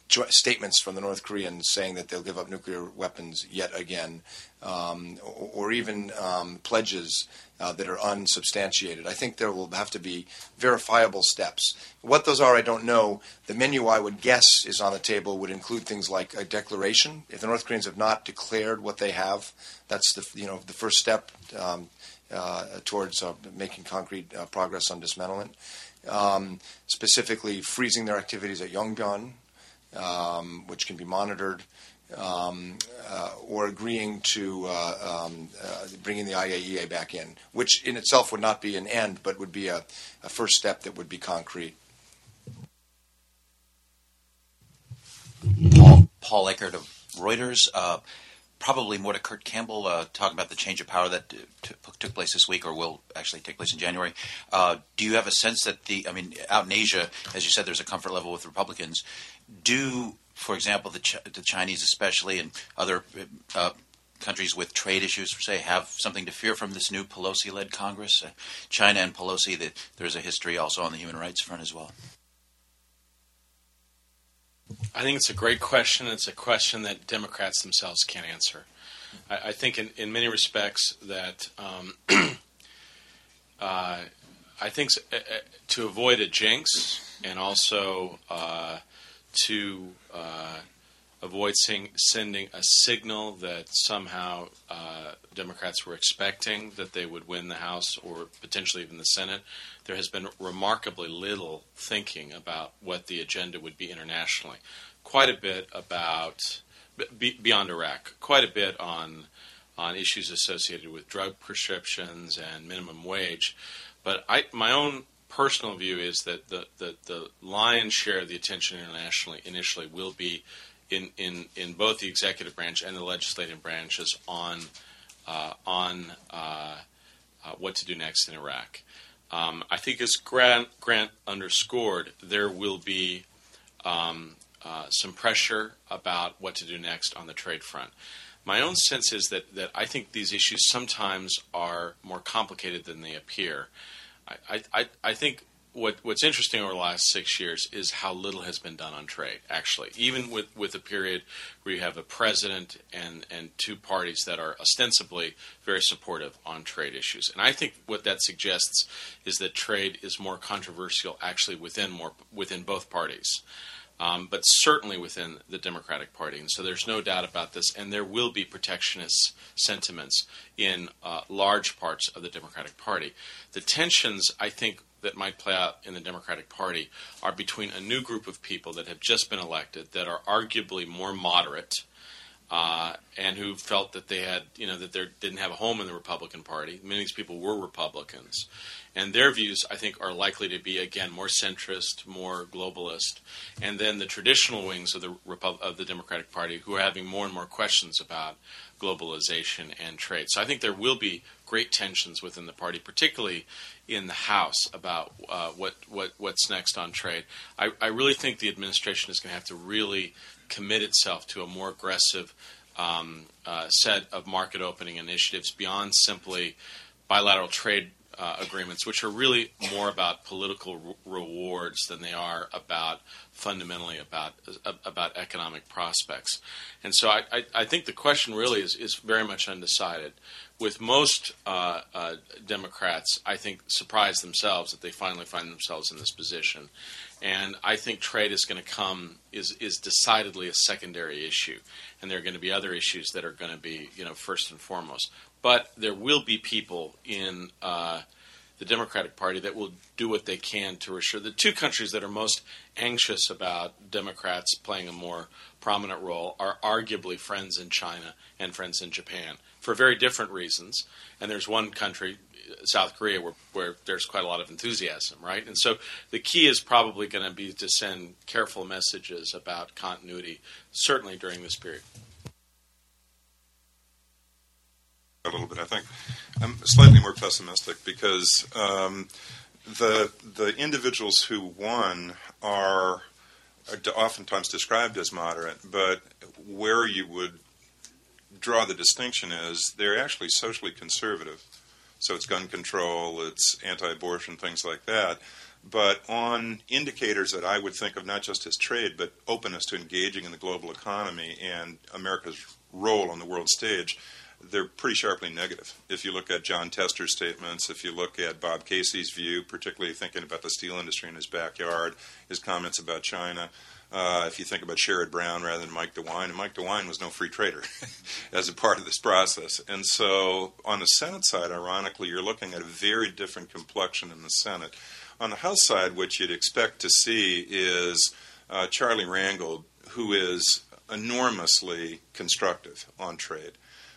jo- statements from the North Koreans saying that they'll give up nuclear weapons yet again, um, or, or even um, pledges uh, that are unsubstantiated. I think there will have to be verifiable steps. What those are, I don't know. The menu, I would guess, is on the table would include things like a declaration. If the North Koreans have not declared what they have, that's the you know the first step um, uh, towards uh, making concrete uh, progress on dismantlement. Um, specifically, freezing their activities at Yongbyon, um, which can be monitored, um, uh, or agreeing to uh, um, uh, bringing the I A E A back in, which in itself would not be an end, but would be a, a first step that would be concrete. Paul, Paul Eckert of Reuters. Uh, probably more to Kurt Campbell, uh, talking about the change of power that uh, t- took place this week, or will actually take place in January. Uh, do you have a sense that the, I mean, out in Asia, as you said, there's a comfort level with Republicans. Do, for example, the, Ch- the Chinese especially, and other uh, countries with trade issues, per se, have something to fear from this new Pelosi-led Congress? Uh, China and Pelosi, the, there's a history also on the human rights front as well. I think it's a great question. It's a question that Democrats themselves can't answer. I, I think in, in many respects that um, uh, I think uh, to avoid a jinx and also uh, to uh, avoid sing, sending a signal that somehow uh, Democrats were expecting that they would win the House or potentially even the Senate, there has been remarkably little thinking about what the agenda would be internationally. Quite a bit about, be, beyond Iraq, quite a bit on on issues associated with drug prescriptions and minimum wage. But I, my own personal view is that the, the, the lion's share of the attention internationally initially will be in, in, in both the executive branch and the legislative branches on uh, on uh, uh, what to do next in Iraq. Um, I think as Grant, Grant underscored, there will be um, uh, some pressure about what to do next on the trade front. My own sense is that, that I think these issues sometimes are more complicated than they appear. I, I, I think what, what's interesting over the last six years is how little has been done on trade, actually. Even with, with a period where you have a president and, and two parties that are ostensibly very supportive on trade issues. And I think what that suggests is that trade is more controversial actually within more within both parties. Um, but certainly within the Democratic Party. And so there's no doubt about this. And there will be protectionist sentiments in uh, large parts of the Democratic Party. The tensions, I think, that might play out in the Democratic Party are between a new group of people that have just been elected that are arguably more moderate uh, and who felt that they had, you know, that they didn't have a home in the Republican Party. Many of these people were Republicans. And their views, I think, are likely to be, again, more centrist, more globalist. And then the traditional wings of the Repub- of the Democratic Party who are having more and more questions about globalization and trade. So I think there will be great tensions within the party, particularly in the House, about uh, what, what what's next on trade. I, I really think the administration is going to have to really commit itself to a more aggressive um, uh, set of market opening initiatives beyond simply bilateral trade Uh, agreements, which are really more about political re- rewards than they are about fundamentally about uh, about economic prospects. And so I, I, I think the question really is, is very much undecided. With most uh, uh, Democrats, I think, surprise themselves that they finally find themselves in this position. And I think trade is going to come, is is decidedly a secondary issue. And there are going to be other issues that are going to be, you know, first and foremost. But there will be people in uh, the Democratic Party that will do what they can to assure the two countries that are most anxious about Democrats playing a more prominent role are arguably friends in China and friends in Japan for very different reasons. And there's one country, South Korea, where, where there's quite a lot of enthusiasm, right? And so the key is probably going to be to send careful messages about continuity, certainly during this period. A little bit, I think. I'm slightly more pessimistic because um, the the individuals who won are, are oftentimes described as moderate, but where you would draw the distinction is they're actually socially conservative. So it's gun control, it's anti-abortion, things like that. But on indicators that I would think of not just as trade, but openness to engaging in the global economy and America's role on the world stage, they're pretty sharply negative. If you look at John Tester's statements, if you look at Bob Casey's view, particularly thinking about the steel industry in his backyard, his comments about China, uh, if you think about Sherrod Brown rather than Mike DeWine, and Mike DeWine was no free trader as a part of this process. And so on the Senate side, ironically, you're looking at a very different complexion in the Senate. On the House side, what you'd expect to see is uh, Charlie Rangel, who is enormously constructive on trade,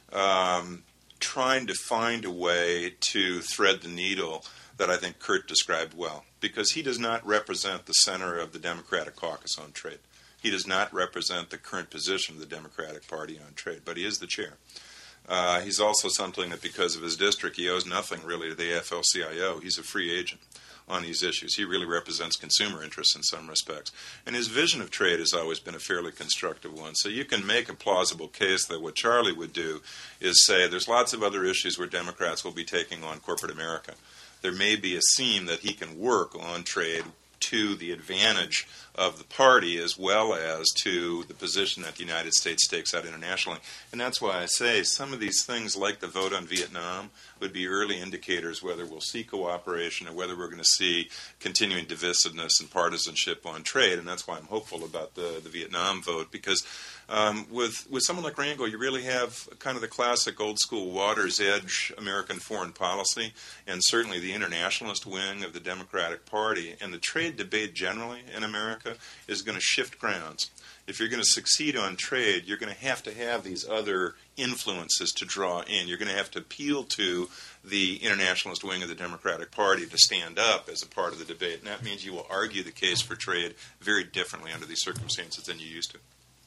um, trying to find a way to thread the needle that I think Kurt described well, because he does not represent the center of the Democratic caucus on trade. He does not represent the current position of the Democratic Party on trade, but he is the chair. Uh, he's also something that, because of his district, he owes nothing really to the A F L C I O. He's a free agent on these issues. He really represents consumer interests in some respects. And his vision of trade has always been a fairly constructive one. So you can make a plausible case that what Charlie would do is say there's lots of other issues where Democrats will be taking on corporate America. There may be a seam that he can work on trade to the advantage of the party as well as to the position that the United States stakes out internationally. And that's why I say some of these things, like the vote on Vietnam, would be early indicators whether we'll see cooperation or whether we're going to see continuing divisiveness and partisanship on trade. And that's why I'm hopeful about the, the Vietnam vote, because um, with, with someone like Rangel, you really have kind of the classic old-school water's edge American foreign policy, and certainly the internationalist wing of the Democratic Party. And the trade debate generally in America is going to shift grounds. If you're going to succeed on trade, you're going to have to have these other influences to draw in. You're going to have to appeal to the internationalist wing of the Democratic Party to stand up as a part of the debate. And that means you will argue the case for trade very differently under these circumstances than you used to.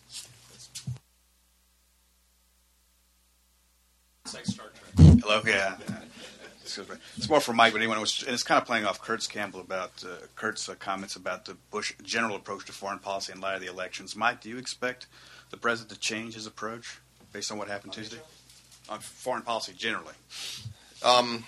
It's like Star Trek. Hello, yeah. It's more for Mike, but anyone was, and it's kind of playing off Kurt's Campbell about uh, Kurt's uh, comments about the Bush general approach to foreign policy in light of the elections. Mike, do you expect the president to change his approach based on what happened Tuesday on foreign policy generally? Um,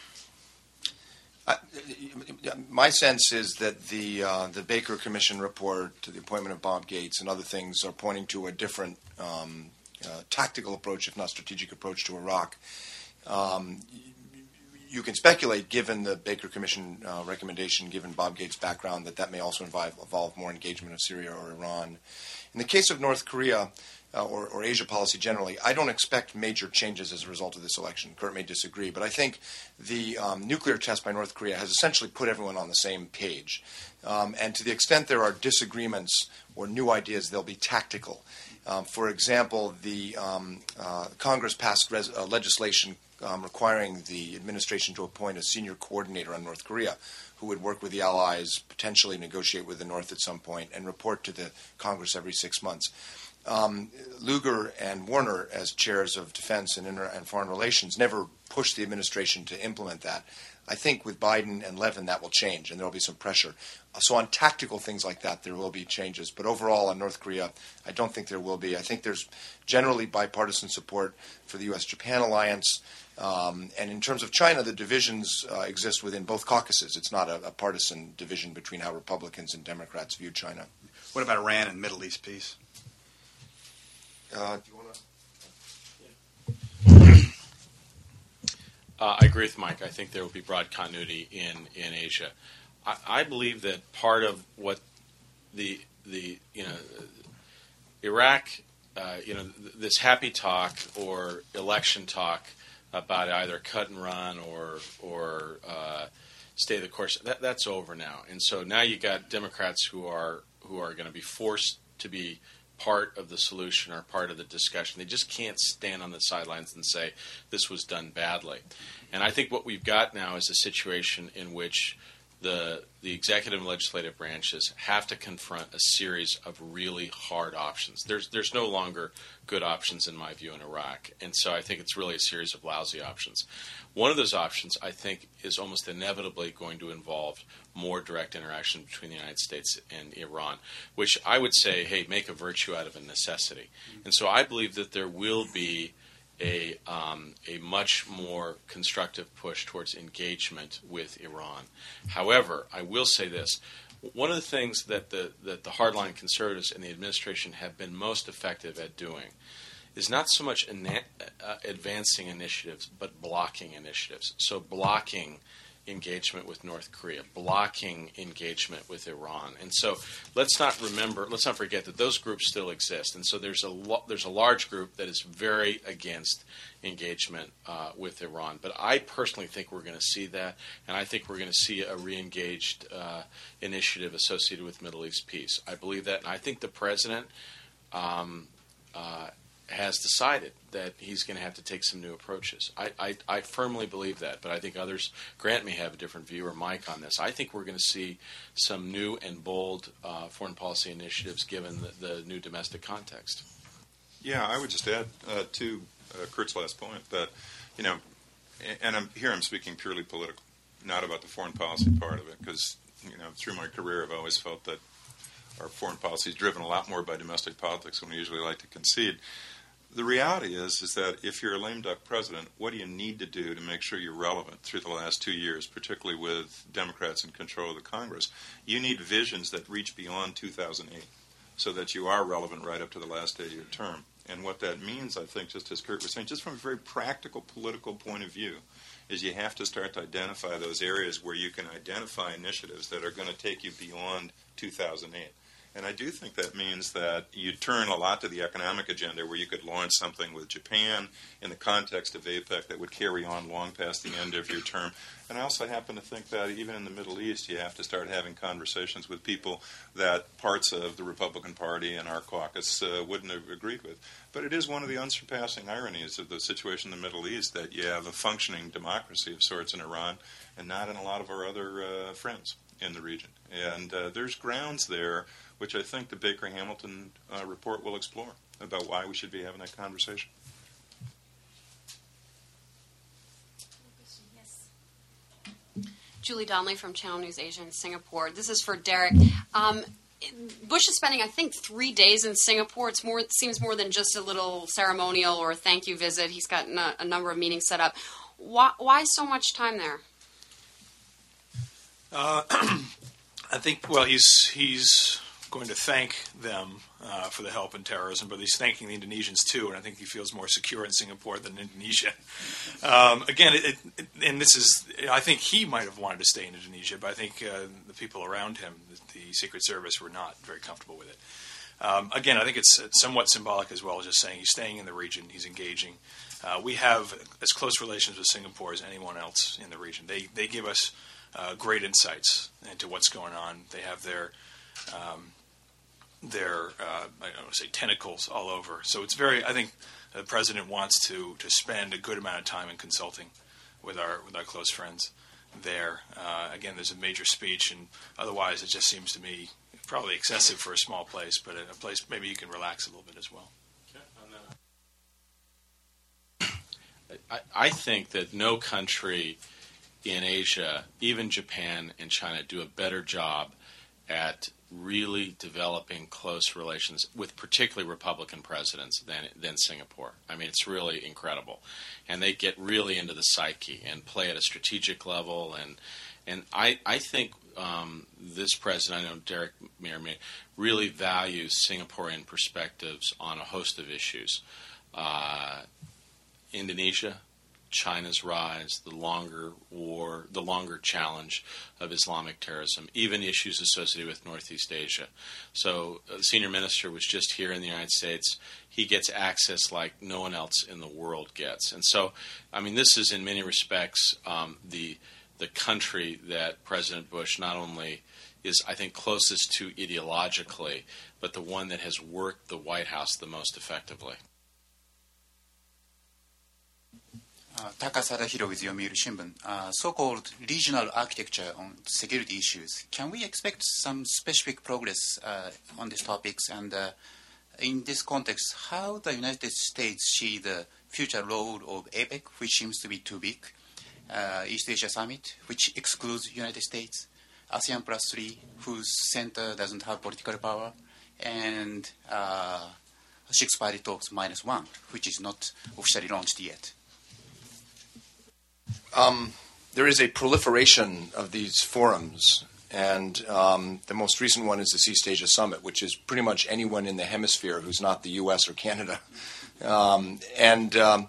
I, my sense is that the uh, the Baker Commission report, the appointment of Bob Gates, and other things are pointing to a different um, uh, tactical approach, if not strategic approach, to Iraq. Um, You can speculate, given the Baker Commission uh, recommendation, given Bob Gates' background, that that may also involve, involve more engagement of Syria or Iran. In the case of North Korea uh, or, or Asia policy generally, I don't expect major changes as a result of this election. Kurt may disagree, but I think the um, nuclear test by North Korea has essentially put everyone on the same page. Um, and to the extent there are disagreements or new ideas, they'll be tactical. Um, for example, the um, uh, Congress passed res- uh, legislation Um, requiring the administration to appoint a senior coordinator on North Korea who would work with the allies, potentially negotiate with the North at some point, and report to the Congress every six months. Um, Lugar and Warner, as chairs of Defense and, Inter- and Foreign Relations, never pushed the administration to implement that. I think with Biden and Levin that will change, and there will be some pressure. Uh, so on tactical things like that, there will be changes. But overall, on North Korea, I don't think there will be. I think there's generally bipartisan support for the U S Japan alliance. Um, and in terms of China, the divisions uh, exist within both caucuses. It's not a, a partisan division between how Republicans and Democrats view China. What about Iran and Middle East peace? Uh, do you want to? Uh, I agree with Mike. I think there will be broad continuity in, in Asia. I, I believe that part of what the the you know Iraq, uh, you know, th- this happy talk or election talk about either cut and run or or uh, stay the course, that, that's over now. And so now you got Democrats who are who are going to be forced to be part of the solution or part of the discussion. They just can't stand on the sidelines and say this was done badly. And I think what we've got now is a situation in which the the executive and legislative branches have to confront a series of really hard options. There's there's no longer good options in my view in Iraq, and so I think it's really a series of lousy options. One of those options I think is almost inevitably going to involve more direct interaction between the United States and Iran, which I would say, hey, make a virtue out of a necessity. And so I believe that there will be a um, a much more constructive push towards engagement with Iran. However, I will say this. One of the things that the that the hardline conservatives in the administration have been most effective at doing is not so much ina- uh, advancing initiatives, but blocking initiatives. So blocking engagement with North Korea, blocking engagement with Iran. And so let's not remember, let's not forget that those groups still exist. And so there's a lo- there's a large group that is very against engagement uh, with Iran. But I personally think we're going to see that, and I think we're going to see a re-engaged uh, initiative associated with Middle East peace. I believe that, and I think the president um, uh, has decided that he's going to have to take some new approaches. I, I, I firmly believe that, but I think others, Grant may have a different view, or Mike on this. I think we're going to see some new and bold uh, foreign policy initiatives given the, the new domestic context. Yeah, I would just add uh, to uh, Kurt's last point that, you know, and I'm, here I'm speaking purely political, not about the foreign policy part of it, because, you know, through my career I've always felt that our foreign policy is driven a lot more by domestic politics than we usually like to concede. The reality is, is that if you're a lame duck president, what do you need to do to make sure you're relevant through the last two years, particularly with Democrats in control of the Congress? You need visions that reach beyond two thousand eight so that you are relevant right up to the last day of your term. And what that means, I think, just as Kurt was saying, just from a very practical political point of view, is you have to start to identify those areas where you can identify initiatives that are going to take you beyond two thousand eight. And I do think that means that you turn a lot to the economic agenda, where you could launch something with Japan in the context of APEC that would carry on long past the end of your term. And I also happen to think that even in the Middle East, you have to start having conversations with people that parts of the Republican Party and our caucus uh, wouldn't have agreed with. But it is one of the unsurpassing ironies of the situation in the Middle East that you have a functioning democracy of sorts in Iran and not in a lot of our other uh, friends in the region. And uh, there's grounds there which I think the Baker-Hamilton uh, report will explore about why we should be having that conversation. Yes. Julie Donnelly from Channel News Asia in Singapore. This is for Derek. Um, Bush is spending, I think, three days in Singapore. It's more, it seems more than just a little ceremonial or a thank you visit. He's got a, a number of meetings set up. Why, why so much time there? Uh, I think, well, he's he's going to thank them uh, for the help in terrorism, but he's thanking the Indonesians too, and I think he feels more secure in Singapore than Indonesia. Um, again, it, it, and this is, I think he might have wanted to stay in Indonesia, but I think uh, the people around him, the, the Secret Service, were not very comfortable with it. Um, again, I think it's somewhat symbolic as well, just saying he's staying in the region, he's engaging. Uh, we have as close relations with Singapore as anyone else in the region. They they give us uh, great insights into what's going on. They have their um, their uh, I don't want to say tentacles all over. So it's very. I think the president wants to to spend a good amount of time in consulting with our with our close friends there. Uh, again, there's a major speech, and otherwise, it just seems to me probably excessive for a small place, but a place maybe you can relax a little bit as well. I, I think that no country in Asia, even Japan and China, do a better job at really developing close relations with particularly Republican presidents than than Singapore. I mean, it's really incredible. And they get really into the psyche and play at a strategic level. And and I, I think um, this president, I know Derek Mayer really values Singaporean perspectives on a host of issues. Uh, Indonesia, China's rise, the longer war, the longer challenge of Islamic terrorism, even issues associated with Northeast Asia. So uh, the senior minister was just here in the United States. He gets access like no one else in the world gets. And so, I mean, this is in many respects um, the the country that President Bush not only is, I think, closest to ideologically, but the one that has worked the White House the most effectively. Uh, Takasada Hiro with Yomiuri Shimbun. Uh, so-called regional architecture on security issues. Can we expect some specific progress uh, on these topics? And uh, in this context, how the United States see the future role of APEC, which seems to be too big, uh, East Asia Summit, which excludes United States, ASEAN plus three, whose center doesn't have political power, and uh, Six Party Talks Minus One, which is not officially launched yet? Um, there is a proliferation of these forums, and um, the most recent one is the East Asia Summit, which is pretty much anyone in the hemisphere who's not the U S or Canada. Um, and um,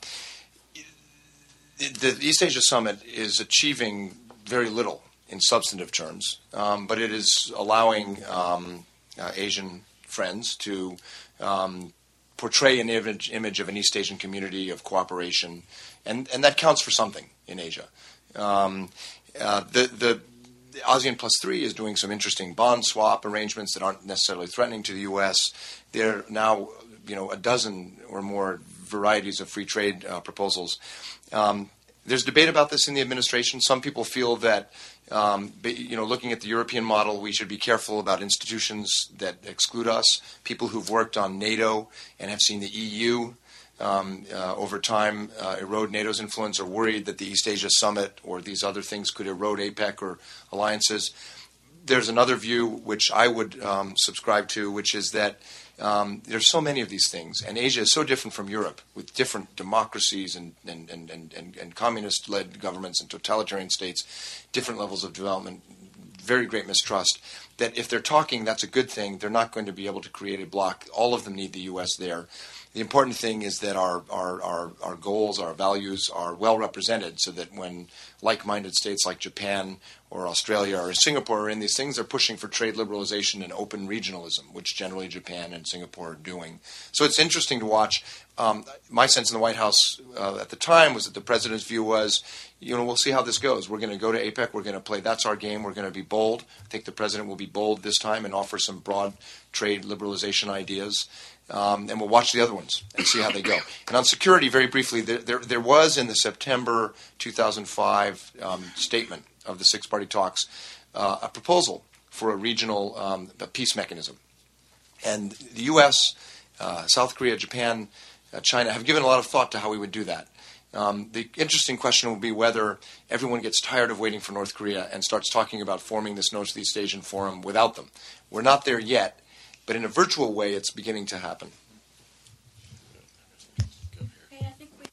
the East Asia Summit is achieving very little in substantive terms, um, but it is allowing um, uh, Asian friends to um, portray an image, image of an East Asian community of cooperation, and, and that counts for something in Asia. Um, uh, the, the ASEAN Plus Three is doing some interesting bond swap arrangements that aren't necessarily threatening to the U S. There are now, you know, a dozen or more varieties of free trade uh, proposals. Um, there's debate about this in the administration. Some people feel that, um, you know, looking at the European model, we should be careful about institutions that exclude us. People who've worked on NATO and have seen the E U Um, uh, over time uh, erode NATO's influence, are worried that the East Asia Summit or these other things could erode APEC or alliances. There's another view which I would um, subscribe to, which is that um, there's so many of these things, and Asia is so different from Europe, with different democracies and, and, and, and, and, and communist-led governments and totalitarian states, different levels of development, very great mistrust, that if they're talking, that's a good thing. They're not going to be able to create a bloc. All of them need the U S there. The important thing is that our, our, our, our goals, our values are well represented, so that when like-minded states like Japan or Australia or Singapore are in these things, they're pushing for trade liberalization and open regionalism, which generally Japan and Singapore are doing. So it's interesting to watch. Um, my sense in the White House uh, at the time was that the president's view was, you know, we'll see how this goes. We're going to go to APEC. We're going to play. That's our game. We're going to be bold. I think the president will be bold this time and offer some broad trade liberalization ideas. Um, and we'll watch the other ones and see how they go. And on security, very briefly, there, there, there was in the September two thousand five um, statement of the six-party talks uh, a proposal for a regional um, a peace mechanism. And the U S, uh, South Korea, Japan, uh, China have given a lot of thought to how we would do that. Um, the interesting question will be whether everyone gets tired of waiting for North Korea and starts talking about forming this Northeast Asian forum without them. We're not there yet. But in a virtual way, it's beginning to happen. Okay, I think we-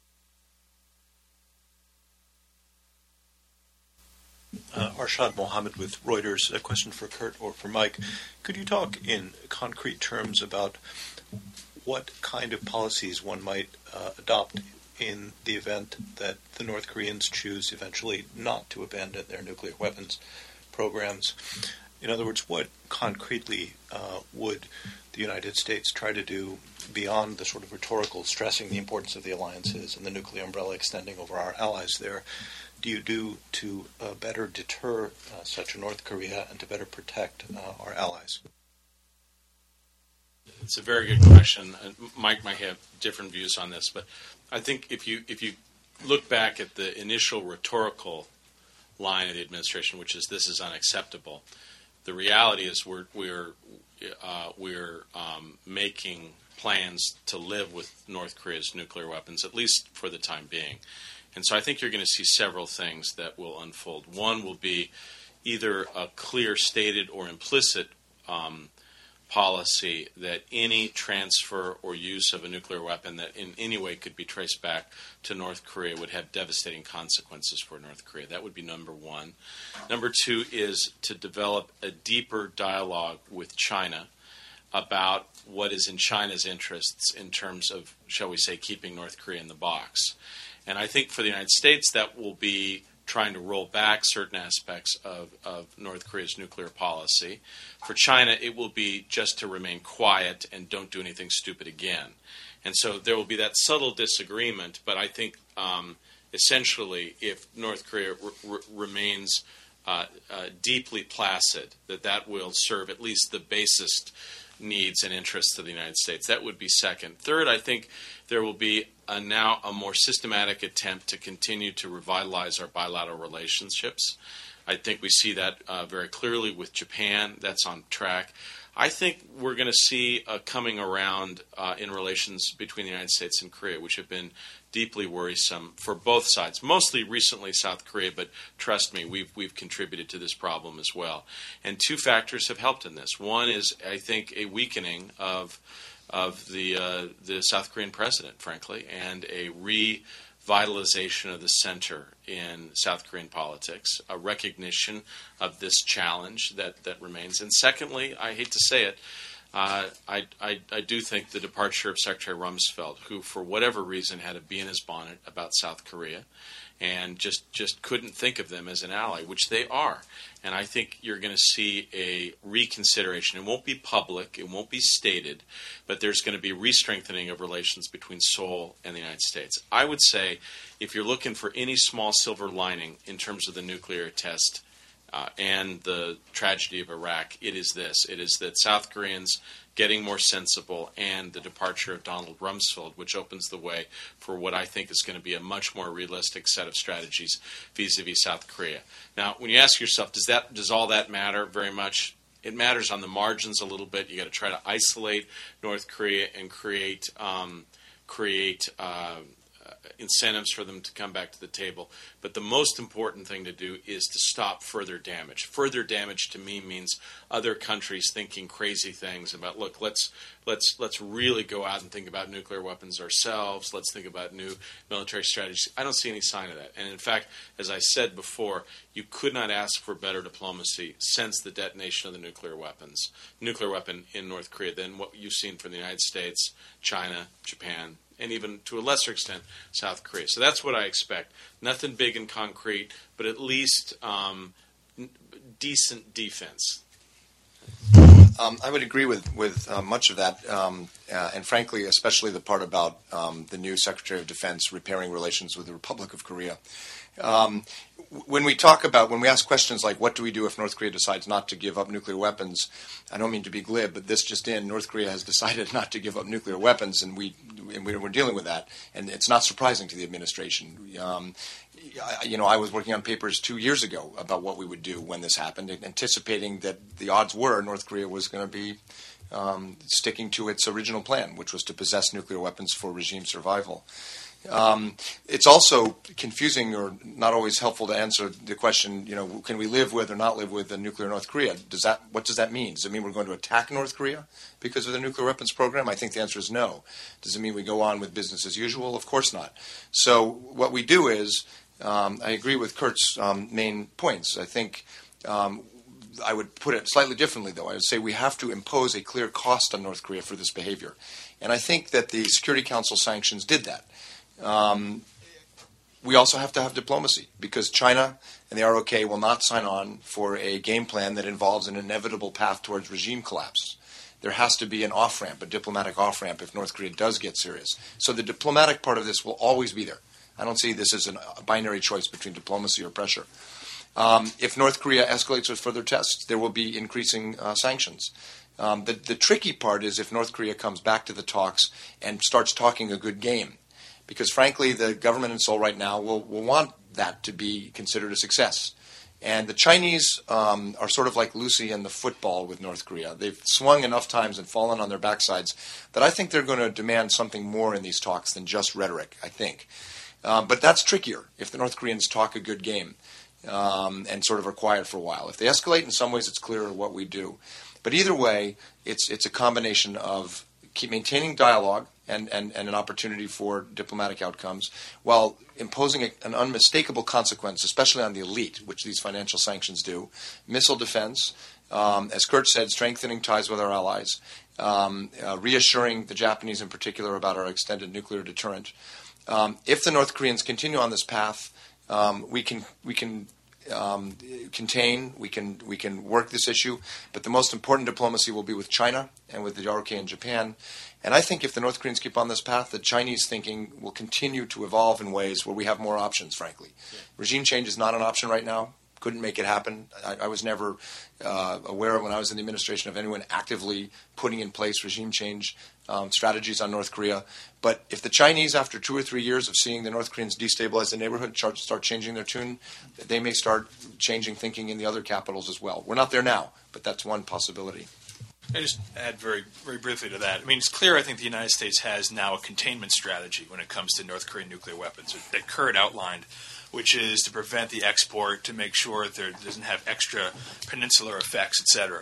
Uh, Arshad Mohammed with Reuters. A question for Kurt or for Mike. Could you talk in concrete terms about what kind of policies one might uh, adopt in the event that the North Koreans choose eventually not to abandon their nuclear weapons programs? In other words, what concretely uh, would the United States try to do beyond the sort of rhetorical stressing the importance of the alliances and the nuclear umbrella extending over our allies there, do you do to uh, better deter uh, such a North Korea and to better protect uh, our allies? It's a very good question. And Mike might have different views on this, but I think if you if you look back at the initial rhetorical line of the administration, which is this is unacceptable, the reality is we're we're uh, we're um, making plans to live with North Korea's nuclear weapons, at least for the time being. And so I think you're going to see several things that will unfold. One will be either a clear stated or implicit um, policy that any transfer or use of a nuclear weapon that in any way could be traced back to North Korea would have devastating consequences for North Korea. That would be number one. Number two is to develop a deeper dialogue with China about what is in China's interests in terms of, shall we say, keeping North Korea in the box. And I think for the United States that will be trying to roll back certain aspects of, of North Korea's nuclear policy. For China, it will be just to remain quiet and don't do anything stupid again. And so there will be that subtle disagreement, but I think um, essentially if North Korea r- r- remains uh, uh, deeply placid, that that will serve at least the basest needs and interests of the United States. That would be second. Third, I think there will be a now a more systematic attempt to continue to revitalize our bilateral relationships. I think we see that uh, very clearly with Japan. That's on track. I think we're going to see a coming around uh, in relations between the United States and Korea, which have been deeply worrisome for both sides. Mostly recently South Korea, but trust me, we've we've contributed to this problem as well. And two factors have helped in this. One is, I think, a weakening of of the uh, the South Korean president, frankly, and a revitalization of the center in South Korean politics, a recognition of this challenge that, that remains. And secondly, I hate to say it, uh, I, I, I do think the departure of Secretary Rumsfeld, who for whatever reason had a bee in his bonnet about South Korea, and just, just couldn't think of them as an ally, which they are. And I think you're going to see a reconsideration. It won't be public, it won't be stated, but there's going to be re-strengthening of relations between Seoul and the United States. I would say if you're looking for any small silver lining in terms of the nuclear test uh, and the tragedy of Iraq, it is this. It is that South Koreans getting more sensible, and the departure of Donald Rumsfeld, which opens the way for what I think is going to be a much more realistic set of strategies vis-a-vis South Korea. Now, when you ask yourself, does that does all that matter very much? It matters on the margins a little bit. You got to try to isolate North Korea and create um, create uh, incentives for them to come back to the table. But the most important thing to do is to stop further damage. Further damage to me means other countries thinking crazy things about, look, let's let's let's really go out and think about nuclear weapons ourselves. Let's think about new military strategies. I don't see any sign of that. And in fact, as I said before, you could not ask for better diplomacy since the detonation of the nuclear weapons, nuclear weapon in North Korea than what you've seen from the United States, China, Japan, and even to a lesser extent, South Korea. So that's what I expect. Nothing big and concrete, but at least um, n- decent defense. Um, I would agree with, with uh, much of that, um, uh, and frankly, especially the part about um, the new Secretary of Defense repairing relations with the Republic of Korea. Um, when we talk about, when we ask questions like, what do we do if North Korea decides not to give up nuclear weapons, I don't mean to be glib, but this just in, North Korea has decided not to give up nuclear weapons, and, we, and we're dealing with that, and it's not surprising to the administration. Um, I, you know, I was working on papers two years ago about what we would do when this happened, anticipating that the odds were North Korea was going to be um, sticking to its original plan, which was to possess nuclear weapons for regime survival. Um, it's also confusing or not always helpful to answer the question, you know, can we live with or not live with a nuclear North Korea? Does that, what does that mean? Does it mean we're going to attack North Korea because of the nuclear weapons program? I think the answer is no. Does it mean we go on with business as usual? Of course not. So what we do is, um, I agree with Kurt's um, main points. I think um, I would put it slightly differently, though. I would say we have to impose a clear cost on North Korea for this behavior. And I think that the Security Council sanctions did that. Um, we also have to have diplomacy because China and the R O K will not sign on for a game plan that involves an inevitable path towards regime collapse. There has to be an off-ramp, a diplomatic off-ramp if North Korea does get serious. So the diplomatic part of this will always be there. I don't see this as a binary choice between diplomacy or pressure. Um, if North Korea escalates with further tests, there will be increasing uh, sanctions. Um, the, the tricky part is if North Korea comes back to the talks and starts talking a good game. Because, frankly, the government in Seoul right now will, will want that to be considered a success. And the Chinese um, are sort of like Lucy and the football with North Korea. They've swung enough times and fallen on their backsides that I think they're going to demand something more in these talks than just rhetoric, I think. Um, but that's trickier if the North Koreans talk a good game um, and sort of are quiet for a while. If they escalate, in some ways it's clear what we do. But either way, it's it's a combination of keep maintaining dialogue and, and, and an opportunity for diplomatic outcomes while imposing a, an unmistakable consequence, especially on the elite, which these financial sanctions do. Missile defense, um, as Kurt said, strengthening ties with our allies, um, uh, reassuring the Japanese in particular about our extended nuclear deterrent. Um, if the North Koreans continue on this path, um, we can we can um, contain, we can we can work this issue, but the most important diplomacy will be with China and with the R O K and Japan. And I think if the North Koreans keep on this path, the Chinese thinking will continue to evolve in ways where we have more options, frankly. Yeah. Regime change is not an option right now. Couldn't make it happen. I, I was never uh, aware when I was in the administration of anyone actively putting in place regime change um, strategies on North Korea. But if the Chinese, after two or three years of seeing the North Koreans destabilize the neighborhood, start, start changing their tune, they may start changing thinking in the other capitals as well. We're not there now, but that's one possibility. I just add very, very briefly to that. I mean, it's clear, I think, the United States has now a containment strategy when it comes to North Korean nuclear weapons that Kurt outlined, which is to prevent the export, to make sure that there doesn't have extra peninsular effects, et cetera.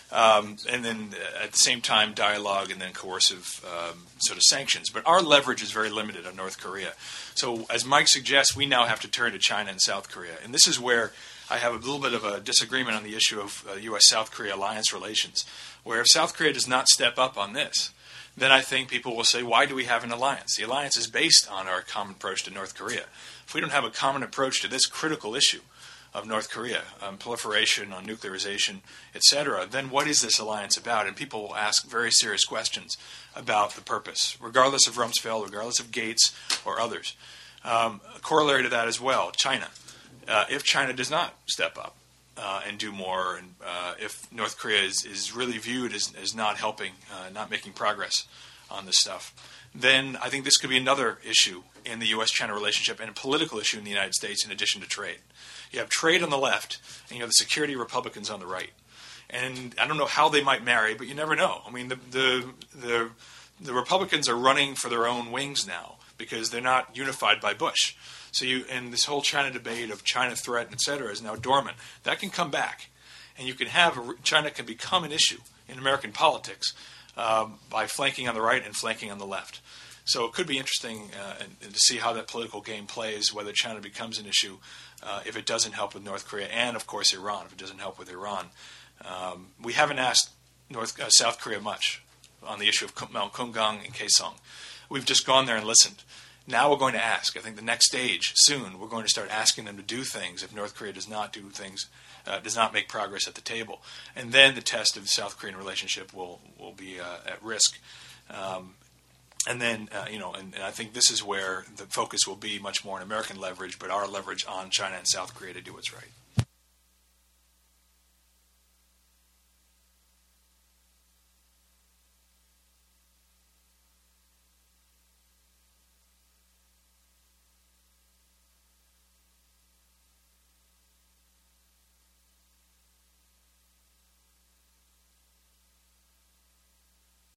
Um, and then uh, at the same time, dialogue and then coercive um, sort of sanctions. But our leverage is very limited on North Korea. So as Mike suggests, we now have to turn to China and South Korea. And this is where I have a little bit of a disagreement on the issue of uh, U S South Korea alliance relations, where if South Korea does not step up on this, then I think people will say, why do we have an alliance? The alliance is based on our common approach to North Korea. If we don't have a common approach to this critical issue of North Korea, on proliferation, on nuclearization, et cetera, then what is this alliance about? And people will ask very serious questions about the purpose, regardless of Rumsfeld, regardless of Gates or others. Um, a corollary to that as well, China. Uh, if China does not step up uh, and do more, and uh, if North Korea is, is really viewed as, as not helping, uh, not making progress on this stuff, then I think this could be another issue in the U S China relationship and a political issue in the United States in addition to trade. You have trade on the left, and you have the security Republicans on the right. And I don't know how they might marry, but you never know. I mean, the the the, the Republicans are running for their own wings now because they're not unified by Bush. So you and this whole China debate of China threat, et cetera, is now dormant. That can come back, and you can have a, China can become an issue in American politics um, by flanking on the right and flanking on the left. So it could be interesting uh, and, and to see how that political game plays, whether China becomes an issue uh, if it doesn't help with North Korea, and of course Iran, if it doesn't help with Iran. Um, we haven't asked North uh, South Korea much on the issue of Mount Kumgang and Kaesong. We've just gone there and listened. Now we're going to ask. I think the next stage, soon, we're going to start asking them to do things if North Korea does not do things, uh, does not make progress at the table. And then the test of the South Korean relationship will, will be uh, at risk. Um, and then, uh, you know, and, and I think this is where the focus will be much more on American leverage, but our leverage on China and South Korea to do what's right.